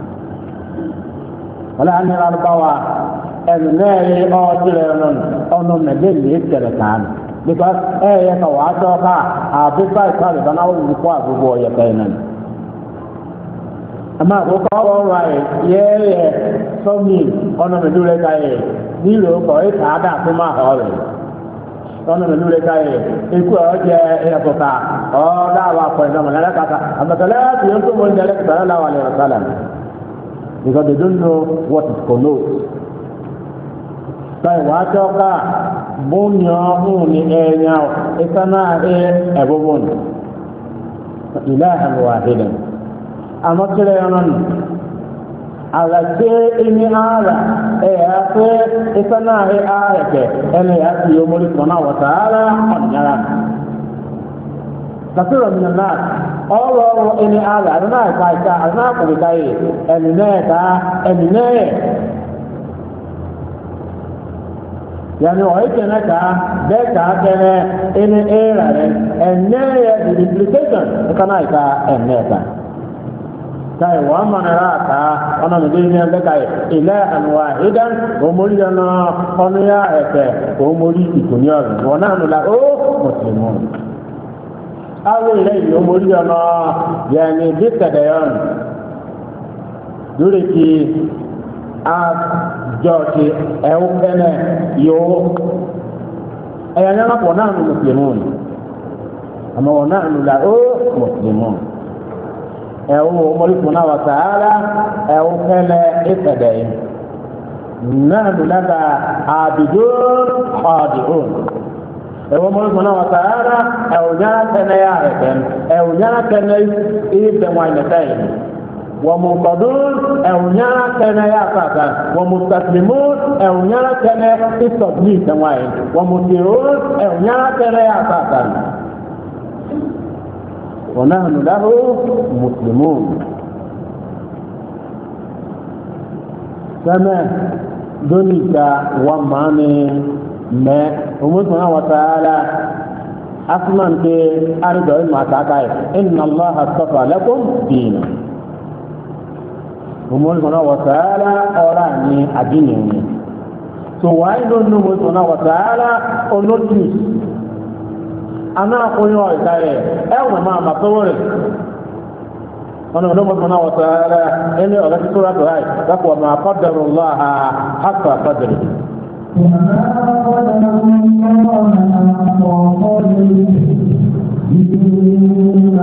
wọ́n á ní alùbáwà ẹ̀rù mẹ́rin ọ̀tílẹ̀ ọ̀nà mẹ́lẹ́lẹ́ tẹ̀lẹ̀ kàn because ẹ̀yẹ kọ̀wá tọ́ka àbíkà ìkàlẹ̀ bá náà wọ́n kọ́ àgbogbo ọ̀yẹ̀kẹ́ náà ama àkókò ọ̀rọ̀ ẹ̀ yẹ́ẹ̀yẹ sọ́mi ọ̀nà mẹ́lú rẹ̀ káyẹ̀ nílò ọkọ̀ ìta àdá fún máa họ́ rẹ̀ ọ̀nà mẹ́lú rẹ̀ káyẹ̀ ikú ọ̀ jẹ́ ẹ̀yẹ̀kọ̀ká ọ̀dá àwọn akọ̀ ìdánwò lẹ́lẹ́kàkà àbẹ̀tẹ̀lẹ́ tí ó ń tó mọ́ ní ẹlẹ́kàtà láwà lè rẹ̀ sálà because they don't know what is connote. Báyìí wàá tẹ́ ọ̀ká bóyá ọ̀hún ní ẹ̀yà ìsáná ẹ̀ ẹ̀bọ̀bọ̀n ilahan wahidan. Àmọ́ kílẹ̀ ọ̀nà nù. Àlàjé ẹni ààrà ẹ̀yà pé ìsáná ẹ̀ ààrẹ̀ kẹ̀ ẹni ẹ̀ àti yomori sọ̀nà wọ̀tàálà ọ̀nyára. Kàfíìrọ̀ mi nàá ọ̀rọ̀ ọ̀rọ̀ ẹni ààrẹ àdúrà ìka ìka àdúrà àkùnrin káyè ẹni náà ká ẹni náà yani o ikene ka de ka kene ene era ene ya the implication kana ka eneta kai wa manara ka ana me ni ande kai ilahan wahidan o muriyana onya ete o muri ikunya wona no la o muslimun awe ile o muriyana yani bikadayan dure ki a jọ́ọ̀kì ẹ̀wùkẹ́lẹ̀ yóò ẹ̀yà nyára pọ̀ náà nù mùsùlùmí àmọ́ wọn náà nù là ó mùsùlùmí ẹ̀wù mọ́lùkù náà wà sàárà ẹ̀wùkẹ́lẹ̀ ìfẹ̀dẹ̀ yìí náà nù lága àbìdó ọ̀dìhùn ẹ̀wù mọ́lùkù náà wà sàárà ẹ̀wù nyára kẹ́lẹ̀ yà ẹ̀fẹ̀ ẹ̀wù nyára kẹ́lẹ̀ ìfẹ̀wọ̀n ẹ̀fẹ̀ yìí ومنقضون او نرى كان يعطاك ومستسلمون او نرى كان التضليل سواء ومسيرون او نرى كان يعطاك ونحن له مسلمون كما دونك ومعنى ما ومن سبحانه وتعالى أسمان كي أرجو ما تعالى إن الله اصطفى لكم دينا Umul Subhanahu wa ta'ala ora ni adini ni. So why don't know Umul Subhanahu wa ta'ala or not use? Ana ko yo itae e una ma ma tore. Ana Umul Subhanahu wa ta'ala ene ora sura to ai da ko ma qaddaru Allah hatta qadri. Inna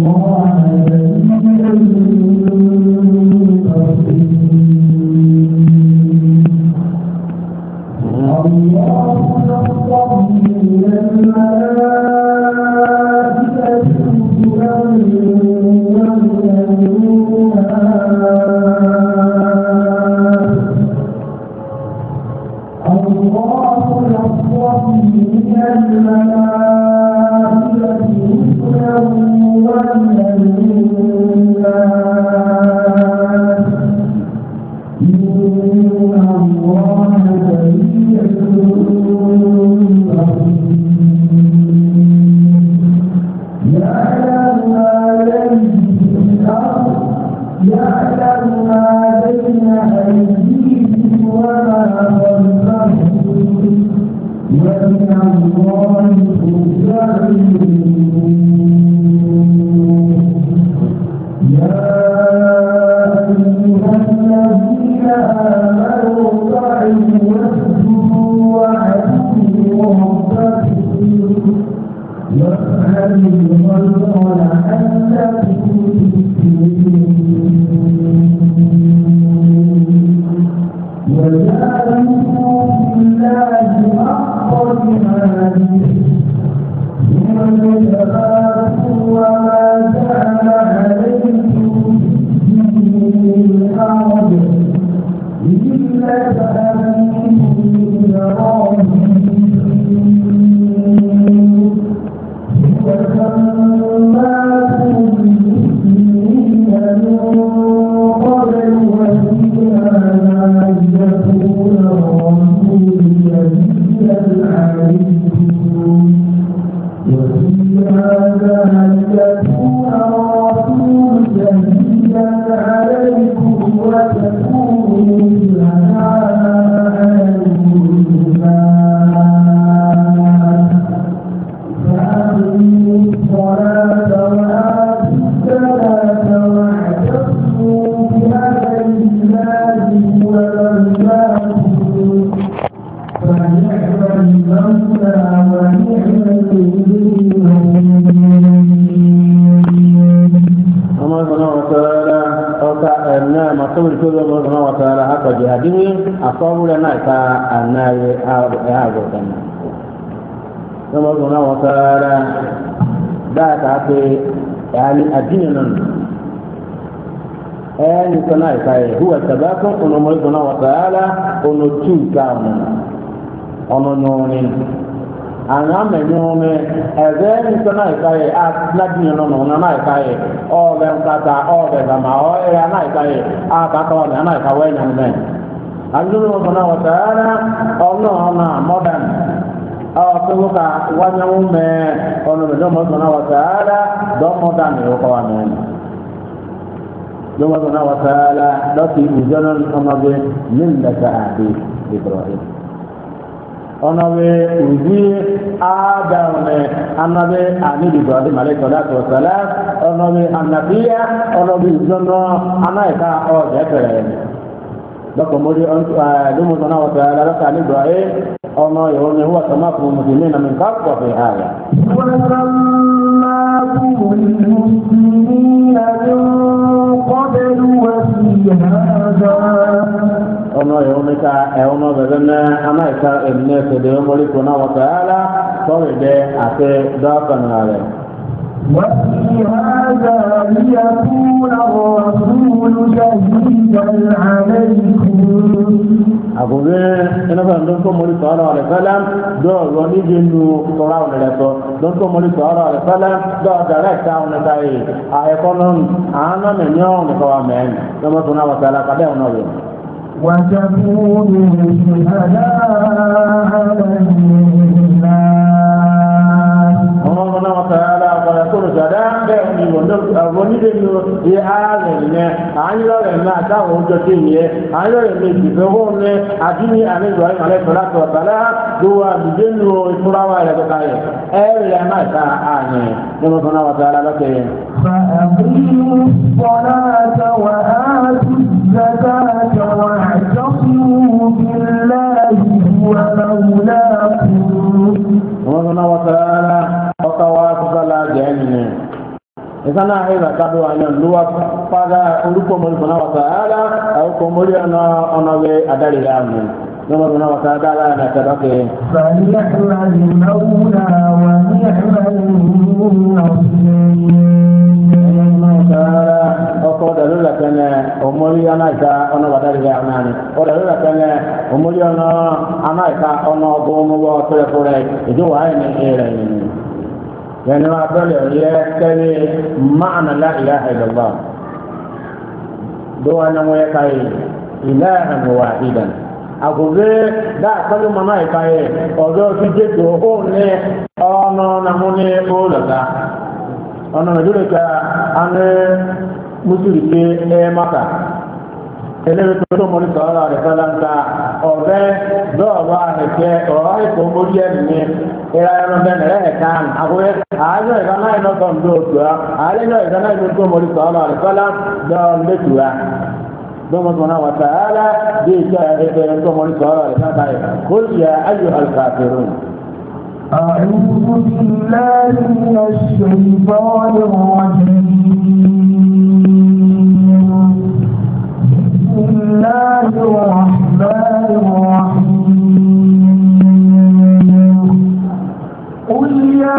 huwa tabako ono mo Subhanahu wa ta'ala ono tuka ono nyoni ana me nyome even sana kai a ladini no no na mai kai o be nkata o be ma o e na kai a ba ka na na ka we nyome Azuru subhanahu wa ta'ala ono ona modern aw ko ka wanya umme ono do mo subhanahu wa ta'ala do modern yo ko amen do mo subhanahu wa ta'ala do ti ujonon ono be millata abi Ibrahim ono be uji adam ne anabe ani Ibrahim alayhi salatu wa salam ono be anabiya ono be ujono anaika o je tere bako mori on dumu sana wa ta'ala raka ni Ibrahim ono yone huwa samakum muslimina min qabl wa fi haya wa sammakum muslimina min qabl wa fi hada ono yone ka e ono bedana ama ka enne se de mori sana wa ta'ala so de ate da kanale وفي هذا ليكون الرسول شهيدا عليكم أقول إن فندم مولى صلى الله عليه وسلم دو روني جنو صلاة ونلسو دون مولى صلى الله عليه وسلم دو دارك تاون تاي أيقونن أنا من يوم كوامن كما سنا وسلا كده ونوي وتكونوا شهداء على الناس الله سبحانه وتعالى ويقول شهداء بأني ونم أبوني دنيو يعلمنا عن الله لما تاون جتيه عن الله لما يجيبون أديني أن إبراهيم عليه الصلاة والسلام دوا بجنو إسرائيل على بكاي أي ما سأعني الله سبحانه وتعالى لكن فأقيموا الصلاة وآتوا الزكاة واعتصموا بالله هو مولاكم الله سبحانه وتعالى وتواصل على جهنم إذا هذا كدوا أن لوا فذا أولكم سبحانه وتعالى أو كمولي أنا أنا أدري الأمر الله سبحانه وتعالى أنا كذا فنعم المولى ونعم النصير ọkọ dàlú lẹkẹlẹ ọmọlí anáìka ọ̀nà wàdàrí rẹ àmàlẹ ọdàlú lẹkẹlẹ ọmọlí ọ̀nà anáìka ọ̀nà ọgbọmọgbọ tẹlẹfọrẹ ìjọba ayé ní ẹrẹ yìí yẹnu abẹlẹ yẹ kẹlẹ máàna láìlá ìlọgbà dọwọ anamọ yẹ káyé ilẹ ẹnu wà ìdàn àgùnbẹ dáàkọlù mọ náà káyé ọdọ ti dé tó ó ní ọ̀nà nàmúni ó lọta. ọ̀nà ìdúró ka ane musulike ẹ maka ẹlẹ́rìí tó tó mọ́lì sọ̀rọ̀ rẹ̀ fẹ́lá ń ta ọ̀rẹ́ dọ́ọ̀bá ẹ̀kẹ́ ọ̀rọ̀ ẹ̀kọ́ mórí ẹ̀ nìyẹn ẹ̀rọ ẹ̀rọ bẹ́ẹ̀ nẹ̀rẹ́ ẹ̀ka àkóyẹ àájọ́ ìka náà iná sọ̀ ǹdó òtù á àájọ́ ìka náà iná tó mọ́lì sọ̀rọ̀ rẹ̀ fẹ́lá dọ́ọ̀ lẹ́tù á dọ́mọ̀ tó náà wàtà ála bí ìjọ ẹ̀fẹ́ tó mọ́lì sọ̀rọ̀ rẹ̀ fẹ́lá kó yẹ ayò alkafirun. أعوذ بالله من الشيطان الرجيم بسم الله الرحمن الرحيم قل يا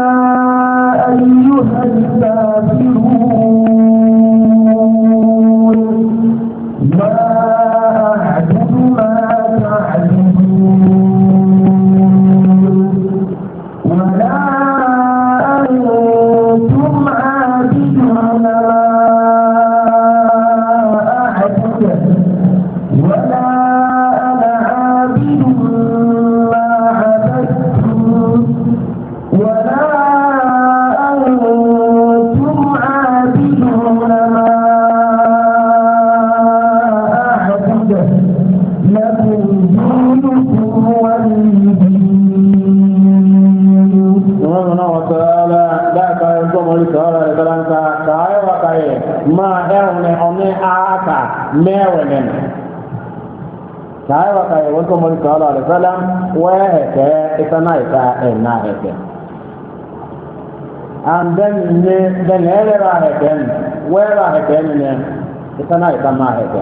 أيها الكافرون لا أعبد ما تعبدون ولا أنتم عابدون ما أعبد ولا أنا عابد ما عبدتم ولا أنتم عابدون ما أعبد لكم دينكم ولي دين. Subhanahu wa ta'ala da ka ko mo li sala e dalan ka kai wa kai ma erne one aka mewene kai wa kai won ko mo li sala e dalan wa ke itana ita e na heke and then ne den ele ra heke wa ra heke ne itana ita ma heke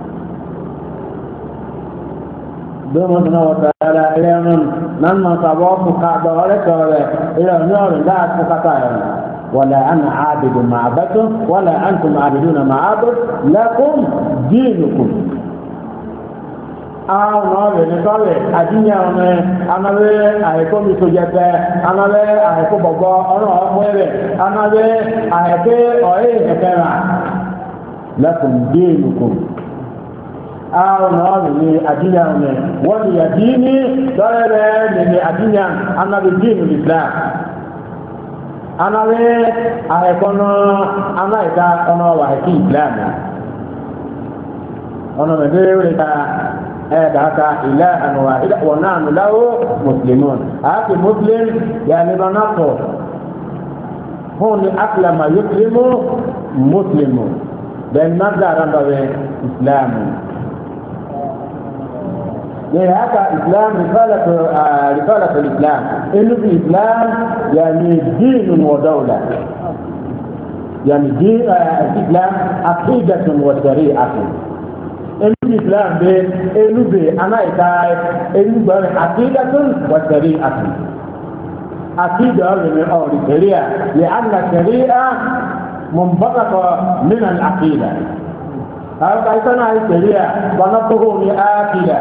domo na wa ta'ala ilamun nan ma sababu ka da wale kawai ila nuru da ku kata wala ana abidu ma'abatu wala antum abiduna ma'abud lakum dinukum aw no le ne kale adinya ne anawe ai ko mi to jete anawe ai ko bogo ono ọmọere anawe ai ke oe ekera lakum dinukum aw no ni adinya ne wali ya dini dole ni adinya anabi dinul islam anawe ahekono anaika ono wa ki islam ono me de ta eh daka ila anwa ila wa nanu lahu muslimun aki muslim yani banako hon akla ma yuslimu muslimu dan nadara bawe islam هذا إسلام رسالة آه رسالة الإسلام إنه في إسلام يعني دين ودولة يعني دين آه الإسلام عقيدة وشريعة إنه في الإسلام إنه في أنا إتاي إنه بين عقيدة وشريعة عقيدة من أول الشريعة لأن الشريعة منبثقة من العقيدة هذا إذا الشريعة ونطقه لآكلة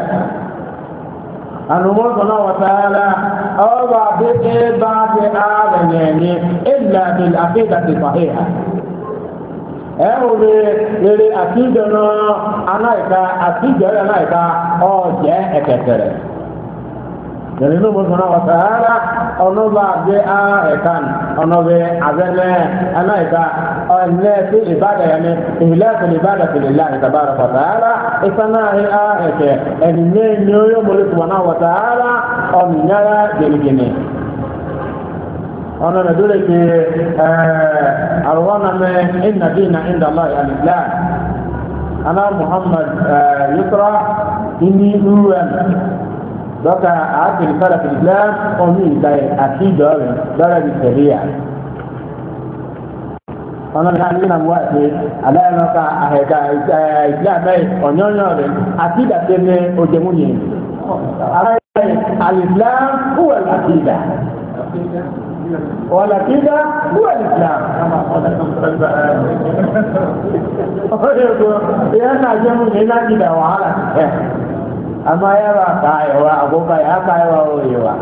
أنمو سبحانه وتعالى أوضع بإبعاد آذنين إلا بالعقيدة الصحيحة أولي للي أكيدنا أنايكا أكيدنا أنايكا أو جاء أكثر يعني نمو سبحانه وتعالى أنوضع بآذن أنوضع أذن أنايكا الناس إبادة يعني إهلاك الإبادة لله تبارك وتعالى إثناء آية النين يوم سبحانه وتعالى أن يرى جلجني أنا ندري في أروانا من إن دين عند الله الإسلام أنا محمد يسرى إني أولا ذاك أعطي رسالة الإسلام أمي أكيد درجة الشريعة ọ̀nà ní àná mú àti aláìmọ́ká àhẹ̀dá ìsìlẹ̀ àbẹ́ ọ̀nyọ́nyọ́ rẹ̀ àti ìdàtẹ́ ní ojúmú yìí. Al-Islam huwa al-aqida. Wal-aqida huwa al-Islam. Ìyá náà jẹ́ mú ní láti dà wàhálà ẹ̀. Àmọ́ ayé wa ká ẹ̀wà àbúkà yà ká ẹ̀wà òye wa.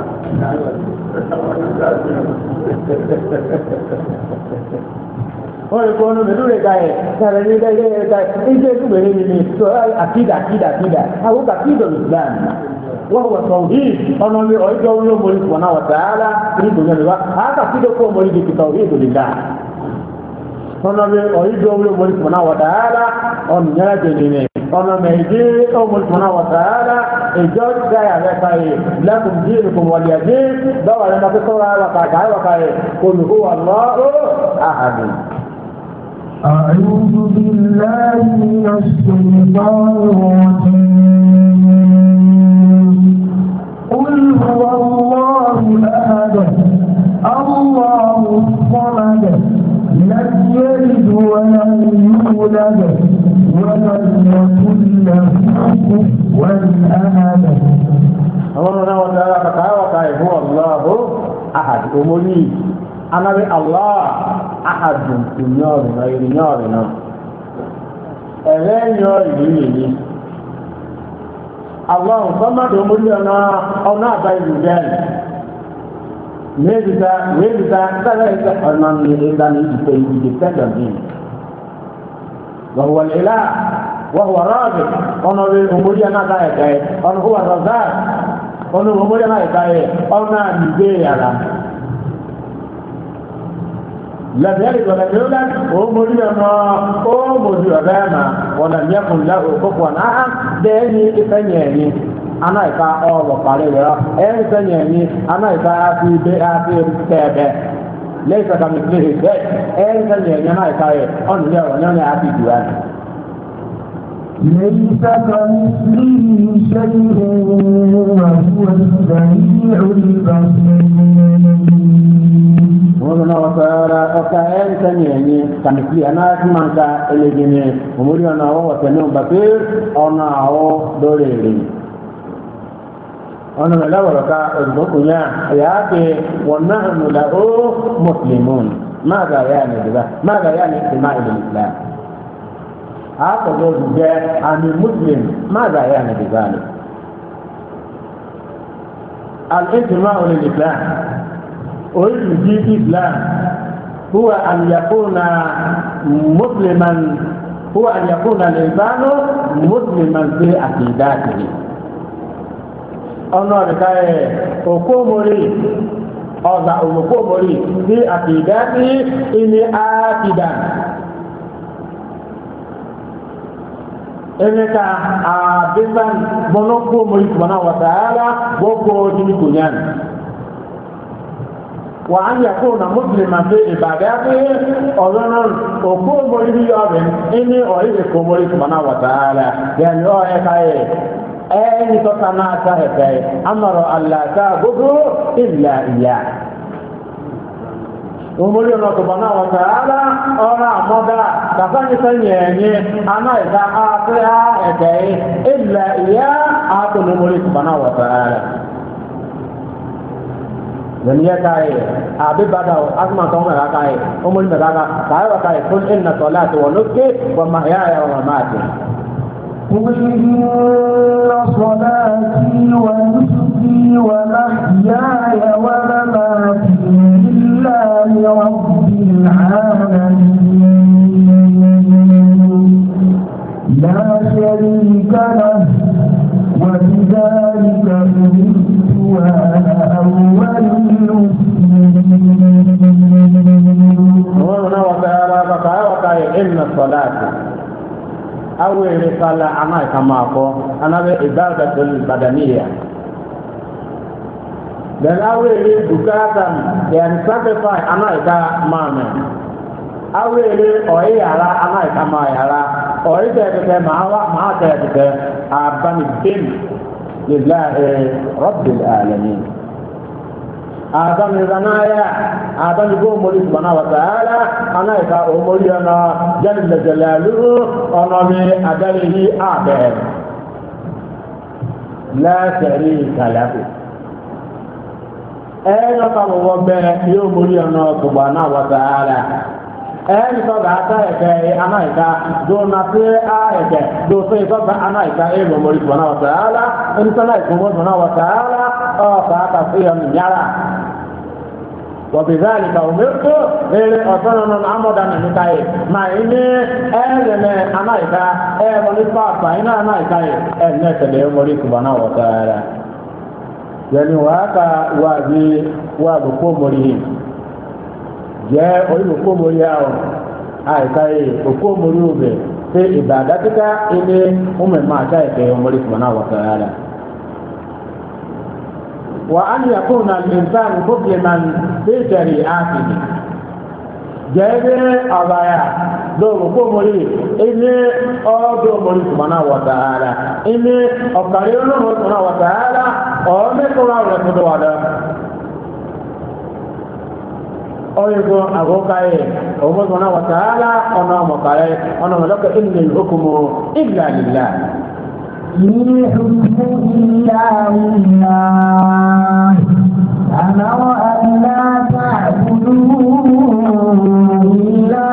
Wọ́n lè kọ́ ọ́nà mẹ́lúrè káyẹ̀ sàrẹ̀ ní ilé ilé káyẹ̀ ìjẹ́ ìgbèrè ní ní tó àkídà àkídà àkídà àwọn àkídà islam wọ́n wọ̀ sọ̀rí ọ̀nà mi ọjọ́ orí omori fún ọ̀nà wọ̀tàálá ní ìgbòmí ẹ̀rọ àkà àkídà kó omori di kìtà orí ìgbòlè dá ọ̀nà mi ọjọ́ orí omori fún ọ̀nà wọ̀tàálá ọ̀nà yẹn jẹ́ nìyẹn ọ̀nà mẹ́jì omori fún ọ̀nà wọ̀tàálá ìjọ gáyà rẹ̀ káyẹ̀ lẹ́kùn dín kùn wọlé ẹ̀dí báwa rẹ̀ máa fi sọ́ra wákàyẹ̀ olùkọ́ أعوذ بالله من الشيطان الرجيم قل هو الله أحد الله الصمد لم يلد ولم يولد ولم يكن له كفوا أحد الله تعالى هو الله أحد أمني أنا الله أحد ينورنا ينورنا ألين يوريني الله صمد أمرنا أنا بين ذلك نبذا نبذا ثلاثة أمام الإنسان يتكلم وهو الإله وهو رازق أنا أمرنا ذلك أنا هو الرزاق أنا أمرنا ذلك أنا نبيا لم يلد ولم يولد ومولد ما ومولد أبانا ولم يكن له كفوا أحد ديني إثنيني أنا إذا أول قليلا إثنيني أنا إذا أتي بأتي بتابع ليس كمثله شيء إثنيني أنا إذا أن يوم يوم أتي دوان ليس كمثله شيء وهو السميع البصير ومن وصار أكائن سنيني كمثلي أنا أسمعك إليني ومري أنا هو سنيم بصير أنا هو دوري أنا لا ورقة أذكرنا يأتي ونحن له مسلمون ماذا يعني ذا ماذا يعني اجتماع الإسلام هذا جاء عن المسلم ماذا يعني بذلك الانتماء للإسلام أريد الإسلام هو أن يكون مسلما هو أن يكون الإنسان مسلما في عقيدته أنا بكاي أقومري أو أقومري في عقيدته إني عقيدا إنك أبدا بنقومري سبحانه وتعالى بوكو جميعا وأن يكون مسلما في عبادته أظن أقوم به أبن إني أريد أقوم به سبحانه وتعالى يعني هو يكاي أي تصنع سهل أمر ألا تعبدوا إلا إياه umuri ono subhanahu wa ta'ala ora moda kafani sanyenye ana ida afia ede illa iya atu umuri subhanahu wa ta'ala dunia kai abi badao asma tawma kai umuri badaka kai wa kai kul inna salati wa nusuki wa mahyaya wa mamati قل إن صلاتي ونسكي ومحياي ومماتي لله رب العالمين لا شريك له وبذلك أمرت وأنا أول المسلمين. وهنا وتعالى وقال إن الصلاة أول رسالة أنا كما أقول أنا بعبادة البدنية dan awele dukatan yani sacrifice ana ika mame awele oyi ara ana ika ma yara oyi de de mawa ma de de abani bin lillahi rabbil alamin adam zanaya adam go mori subhanahu wa ta'ala ana ika o mori ana jalla jalaluhu ana mi adalihi abe la sharika lahu ẹni ọ̀sán wọ bẹ́ẹ̀ yóò mórí ọ̀nà ọ̀gbọ̀gbọ̀ náà wọ̀ta ara ẹni sọ̀gà ata ẹ̀kẹ́ anáìka dóná sí ẹ̀kẹ́ dófé sọ̀gà anáìka èrò mórí ọ̀nà wọ̀ta ara ẹni sọ̀nà ìkùnmọ́ ọ̀nà wọ̀ta ara ọ̀sà àtàfé ọ̀nà yàrá wọ̀bìzáàlì kà òmìnirò lórí ọ̀sán ọ̀nà amọ̀dá nìka yìí mà ní ẹ̀rẹ̀mẹ̀ anáìka ẹ̀rọ ní pàápàá iná anáìka yìí ẹ̀ẹ́dẹ́gbẹ̀lẹ̀ mórí ọ̀nà wọ̀ta ara yani waka wazi wa ko mori je o ko mori awo ai kai ko mori obe se ibadatika ile umme ma ta ke mori subhanahu wa ta'ala wa an yakuna al-insan musliman fi shari'atihi jebe abaya do ko mori ile o do mori subhanahu wa ta'ala ile o kare no subhanahu wa ta'ala o me ko ra ro to wada o yugo agokai o mo subhanahu wa ta'ala ona mo kare ona mo laka innal hukmu illa lillah in hukmu illa lillah amara an la ta'budu illa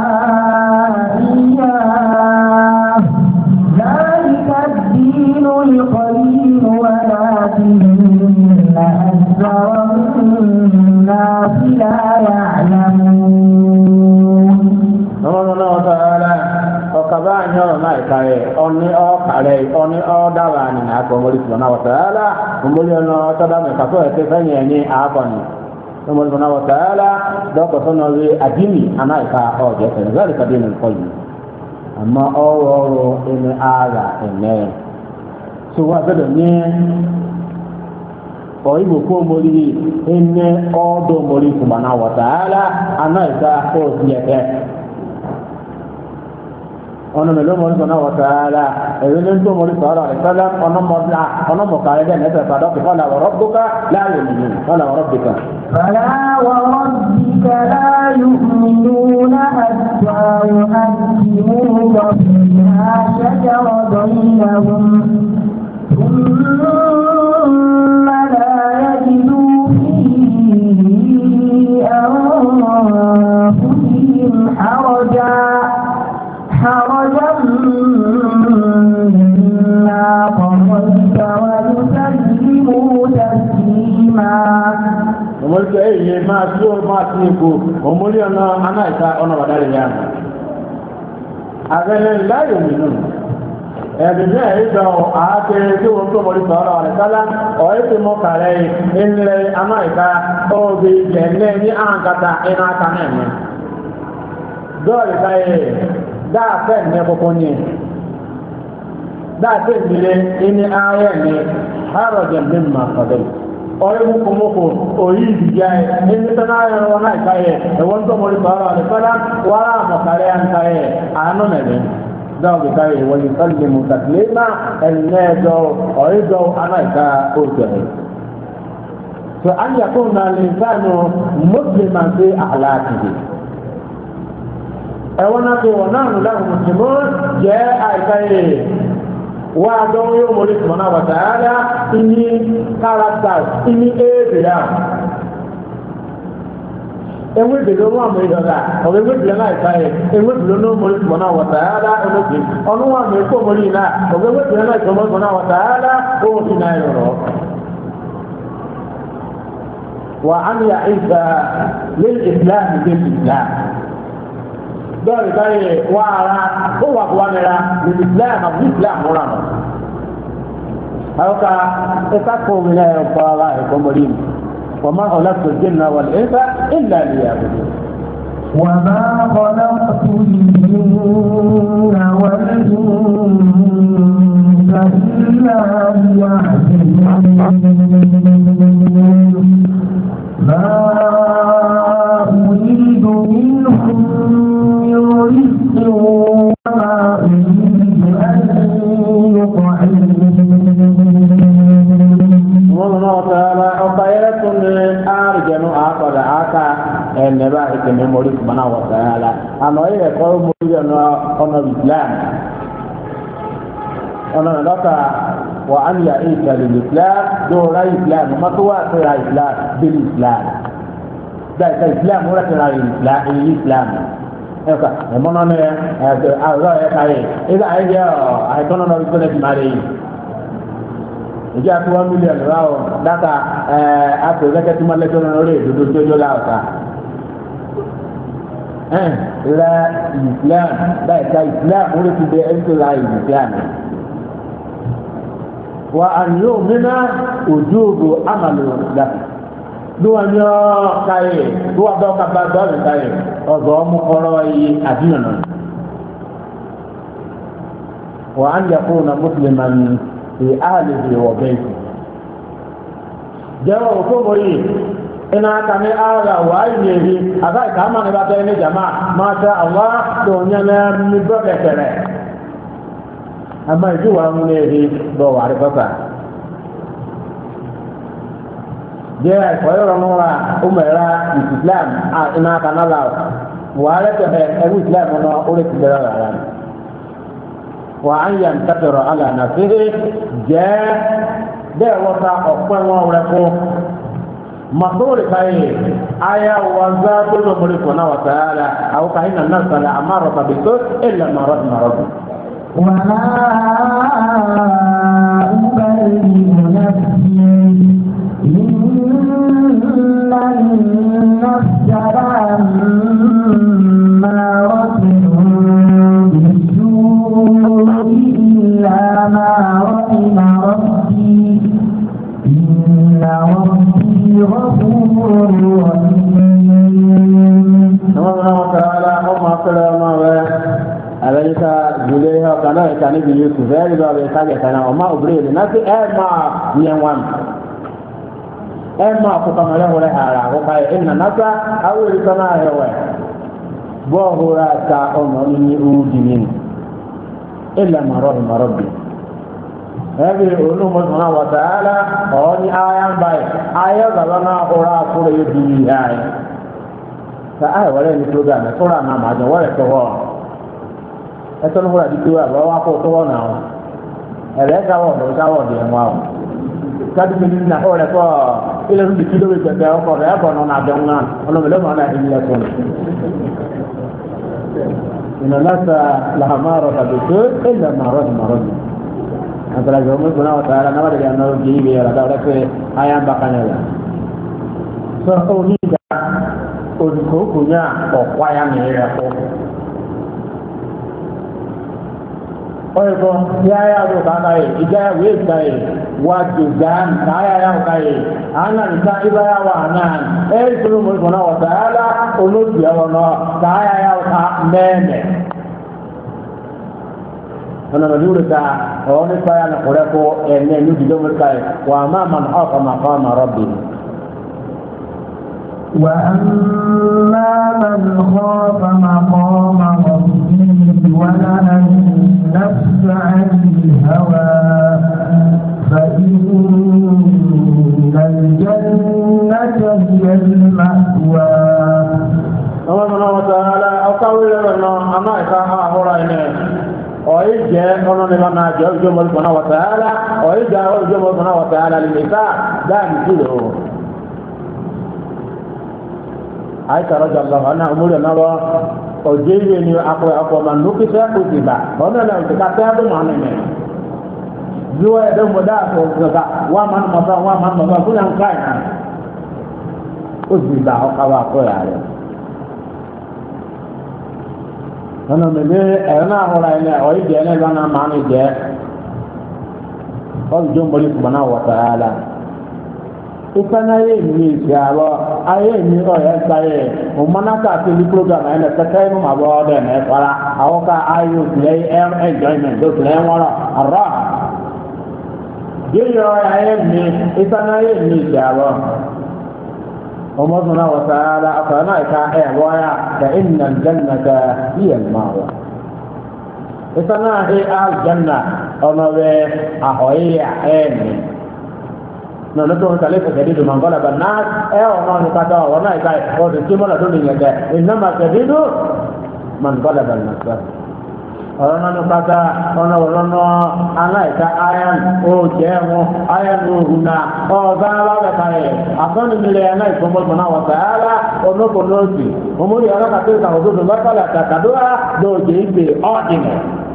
iyyah dhalika ad-dinul qayyim ولكن أكثر الناس لا يعلمون. الله تعالى وكذا يوم ما يكاي أني أو كاري أني أو داراني نأكل مولى سبحانه وتعالى مولى أنا تدام كسوة تفني أني أكوني مولى سبحانه وتعالى دوك سنوي أديني أنا إكا أو جسد ذلك دين القيم أما أو أو إني آلا إني سوى ذلك oyibo ko mori ene odo mori subhanahu wa ta'ala anaika ko siyete ono melo mori subhanahu wa ta'ala ene to mori sallallahu alaihi wasallam ono modla ono mokare de nete fado ko la rabbuka la yu'minun qala rabbika fala wa rabbika la yu'minuna hatta yuhaqqimuka fima shajara bainahum ثم لا يجدوا في أنفسهم حرجا حرجا مما قضيت ويسلموا تسليما. وملك أيه ما سيور ما سيكو ومولي أنا أنا إذا أنا بداري يعني àgbẹ̀lẹ̀ láyò mìíràn ẹ̀dùnú ẹ̀yíjọ àákẹ́ tí wọ́n tó mọ̀rí sọ̀rọ̀ àrẹ̀sálá ọ̀yẹ́ tí mọ́ kàrẹ́ ilẹ̀ amáìka ọ̀gbẹ̀ ìjẹ̀lẹ̀ ní àǹkàtà iná aka náà ní dọ́ọ̀lì káyẹ̀ dáàfẹ́ ní ẹkọ́kọ́ ní dáàfẹ́ ìdílé ní ayẹ́ ní hárọ̀jẹ̀ mímọ̀ kọ̀dẹ̀ ọ̀rẹ́ mọ́kọ̀mọ́kọ̀ òyí ìdíjá ẹ̀ ní sẹ́nà ayẹ́ wọn náà káyẹ̀ ẹ̀wọ́n tó mọ̀rí sọ̀rọ̀ àrẹ̀sálá wàrà àmọ̀kàrẹ́ àǹkáyẹ̀ àánú mẹ́rin dáwọn bí káyọ̀ wọ́n yìí sọ́lé mu tàkìlẹ́mà ẹ̀lẹ́dọ̀ ọ̀rẹ́dọ̀ anáìka oṣù ẹ̀. tó a yà kó na lè sánú mùsùlùmá sí àhàlàkìdì. ẹ̀wọ́n náà tó wọ́n náà nù láwọn mùsùlùmọ́ jẹ́ àìká yẹ wọ́n á dánwó yóò mọ̀lẹ́ tìmọ̀ náà wà tààdà ìní kárátà ìní éèdè ewu ebele wọn àmọ ìdọ̀dà ọ̀rọ̀ ewu ebele náà ìka yẹ ewu ebele náà mọ̀lẹ́ tìmọ̀ náà wọ̀ tààdà olóògbé ọ̀nù wọn àmọ ẹ̀kọ́ mọ̀lẹ́ yìí náà ọ̀rọ̀ ewu ebele náà ìkọ̀ mọ̀lẹ́ náà wọ̀ tààdà ohun ti náà yọ̀rọ̀. wà á ní àìsà lé ìsìláàmù lé ìsìláàmù dọ́ọ̀rì káyẹ wà ara ó wà kó wà nira lé ìsìláàmù àbí ìsìláàmù rà nù. àwọn ká ẹ̀ka kó mi náà ẹ̀kọ́ ara ẹ̀kọ́ mọ̀lẹ́ yìí. وما خلقت الجن والإنس إلا ليعبدون وما خلقت الجن والإنس إلا ليعبدون ما أريد منهم من رزق وما أريد أن ẹnẹba ìkẹmẹ mọrí kumana wọta ya la àná yẹ kọ mọrí yẹ nọ ọnà islam ọnà lọta wà á níyà ìkà lè islam dóòrà islam mọtò wà sẹra islam bẹlẹ islam dáì ká islam wọlé sẹra islam èyí islam ẹ ká ẹ mọnà ní ẹ ẹ àwòrán ẹ ká yẹ ẹ ká ẹ yẹ ọ àìtọ́nà náà wípé ẹ ti máa lè yìí ìjà tó one million rà ọ dáta ẹ àpò ìrẹsẹ̀ tó máa lẹ́jọ́ náà lórí ìdodo tó yọ láwùká. la islam baik islam boleh tidak itu lain islam wa an yu'mina wujubu amalu dak dua nya kai dua do ka ba do kai ozo mu koro yi adina wa an yakuna musliman fi ahlihi wa baytihi jawa ko mori ina kami ala wa yehi aga kama ne ba ta ne jamaa masha Allah do nyana mi do betere ama ju wa mu ne hi do wa re papa je ai ko yo no la umera islam a ina kana la wa re te he e islam no o le tibera la wa an yantatira ala nafsihi je de wata ọpẹ́ wọn re ko masore kai aya waza to do mori ko na wa taala au kai na nasa la amara bi to illa ma rahma rabbi wa la ubali nafsi inna nafsara ma rabbi illa ma rahma rabbi inna rabbi غفور رحيم الله تعالى وما كلام أليس جليها كان كان يوسف غير ذلك كان كان وما أبريد ناس أما يوم أما كما له له على وقال إن الناس أول كما هو بوهرا كأمني أودين إلا ما رحم ربي هذه العلوم سبحانه وتعالى هذه آيات باي آيات لنا أورا سورة الدنيا فآية ولا نسلوغان سورة ما جن ولا سوا أتون هو دكتور ولا أكو سوا ناو هذا كوا ده كوا ده واو كذا من هنا هو ده كوا إلى هم دكتور بيجي أو كوا ده كوا نونا دعونا ولا ملهم أنا إلا كون إن الناس لها ما رأى دكتور إلا ما رأى ما رأى antara zaman guna wa taala nama dari anu jibi ya rata rata ayam bakanya lah. So oni dah untuk punya pokok yang ni aku. oye ko ya ya do ka kai ija we kai wa judan ka ya ya kai ana nta iba ya wa nan e sunu mo na wa taala ono ti ya wono ka ya ya ka meme ana madure ta oni pa ya na kore ko ene ni di do kai wa ma man haqa maqama rabbi وأما من خاف مقام ربه ونهى النفس عن الهوى فإن الجنة هي المأوى. الله تعالى أقول لنا أما إذا أهرنا أي جاء أنا لما جاء جمال سبحانه وتعالى أي جاء جمال سبحانه وتعالى للنساء لا نسيه Aisha radhiyallahu anha umuri nawa ojewe ni akwa akwa manukisa kuziba ona na ukata ndo manene zuwa ya ndo da ko ga wa man masa wa man masa kuna mkai na kuziba akawa ko yale ona mele ana hora ina oi de na bana mani je o jombali subhanahu wa ta'ala ikana ye ni jawo aye ni o ya saye o manaka te ni program ene takai no mabo de ne para awoka ayu play air enjoyment do play wala arra ye yo aye ni ikana ye ni jawo o mo na wa taala afana ka e waya ka innal jannata hiya al-ma'wa ikana he al janna ono we ahoya ene no no to kale ko kedi do mangala banat e o no ka do ona ka o de timo la do ni ngade inma kedidu man qala banat ona no ka ta ona ona no ana ka ayan o jemo ayan o huna o ga la ka kai akon ni le ana ko mo na wa taala ono ko no ti o mo ya ka te ka o do la kala ka ka do do je be ordine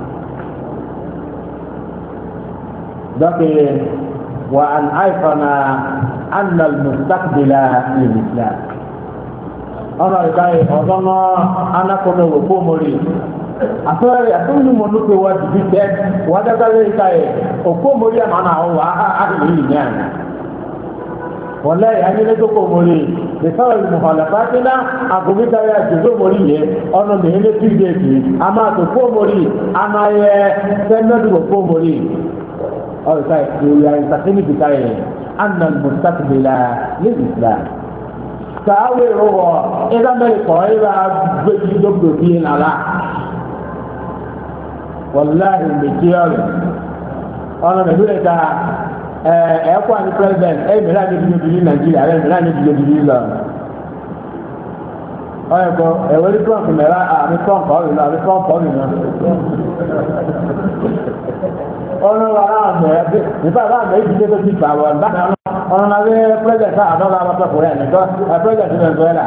dake وأن أيقن أن المستقبل للإسلام. أنا إذا أظن أنا كنا وقومري. أصلاً أتوني منوك واجبيت وهذا قال إذا وقومري أنا هو أهل يعني. والله يعني لذو قومري بسبب مخالفاتنا أقوم إذا يجزو مريه أنا مهنة تيجي أما تقومري أنا يسند وقومري. أو كاي يا إنسان بكاي أن المستقبل للإسلام. كأول هو إذا ما يقول بيجي دب دين على والله المجيء أنا بقول لك أكو أنا president أي ملا نبي نبي نيجيريا أي ملا نبي نبي لا أيكو أولي كلام كملا أبي كلام كاري لا أبي كلام كاري لا ọ̀nà wàrà àmì ẹ̀bí nípa àbá àmì ìdílé tó ti fà wọ́n bá ọ̀nà náà wí pírẹ́jẹ̀tì àdọ́gba àbápẹ́kọ̀ rẹ̀ nìkan pírẹ́jẹ̀tì Venezuela.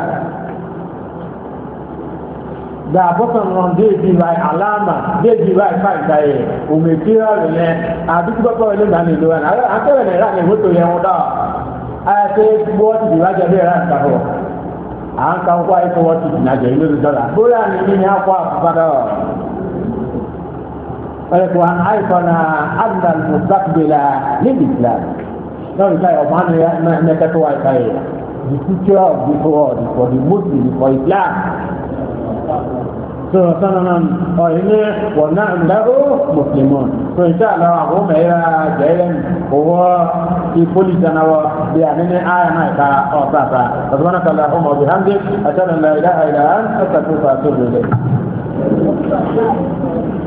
The bottom one dey be like alama dey be like five guy òmèkìrà rẹ̀ yẹn àdúgbò pọ̀ ilé ìgbà nílò ẹ̀ àtẹ̀wẹ̀ náà ìlànà ìwòtò yẹn wọ́n dọ̀ àti wọ́ọ̀tì ìwájú ẹbí rẹ̀ àtàkọ̀ à ń ka wọ́n àìsàn wọ́ọ̀tì ìdìnnàjẹ̀ ìlú dọ́là bóyá ni ní akọ àfọ̀fádọ́. وأن أيقن أن المستقبل للإسلام. Now you say, "Oh man, me me kata wa say, the future of the world for the Muslim for Islam." So, sanan oh ini wana lahu Muslimun. So inshallah aku mera jalan bahwa di polis anawa dia ini ayat naik ka oh sasa. Subhanakallahumma wa bihamdik, asyhadu an la ilaha illa anta, astaghfiruka wa atubu ilaik.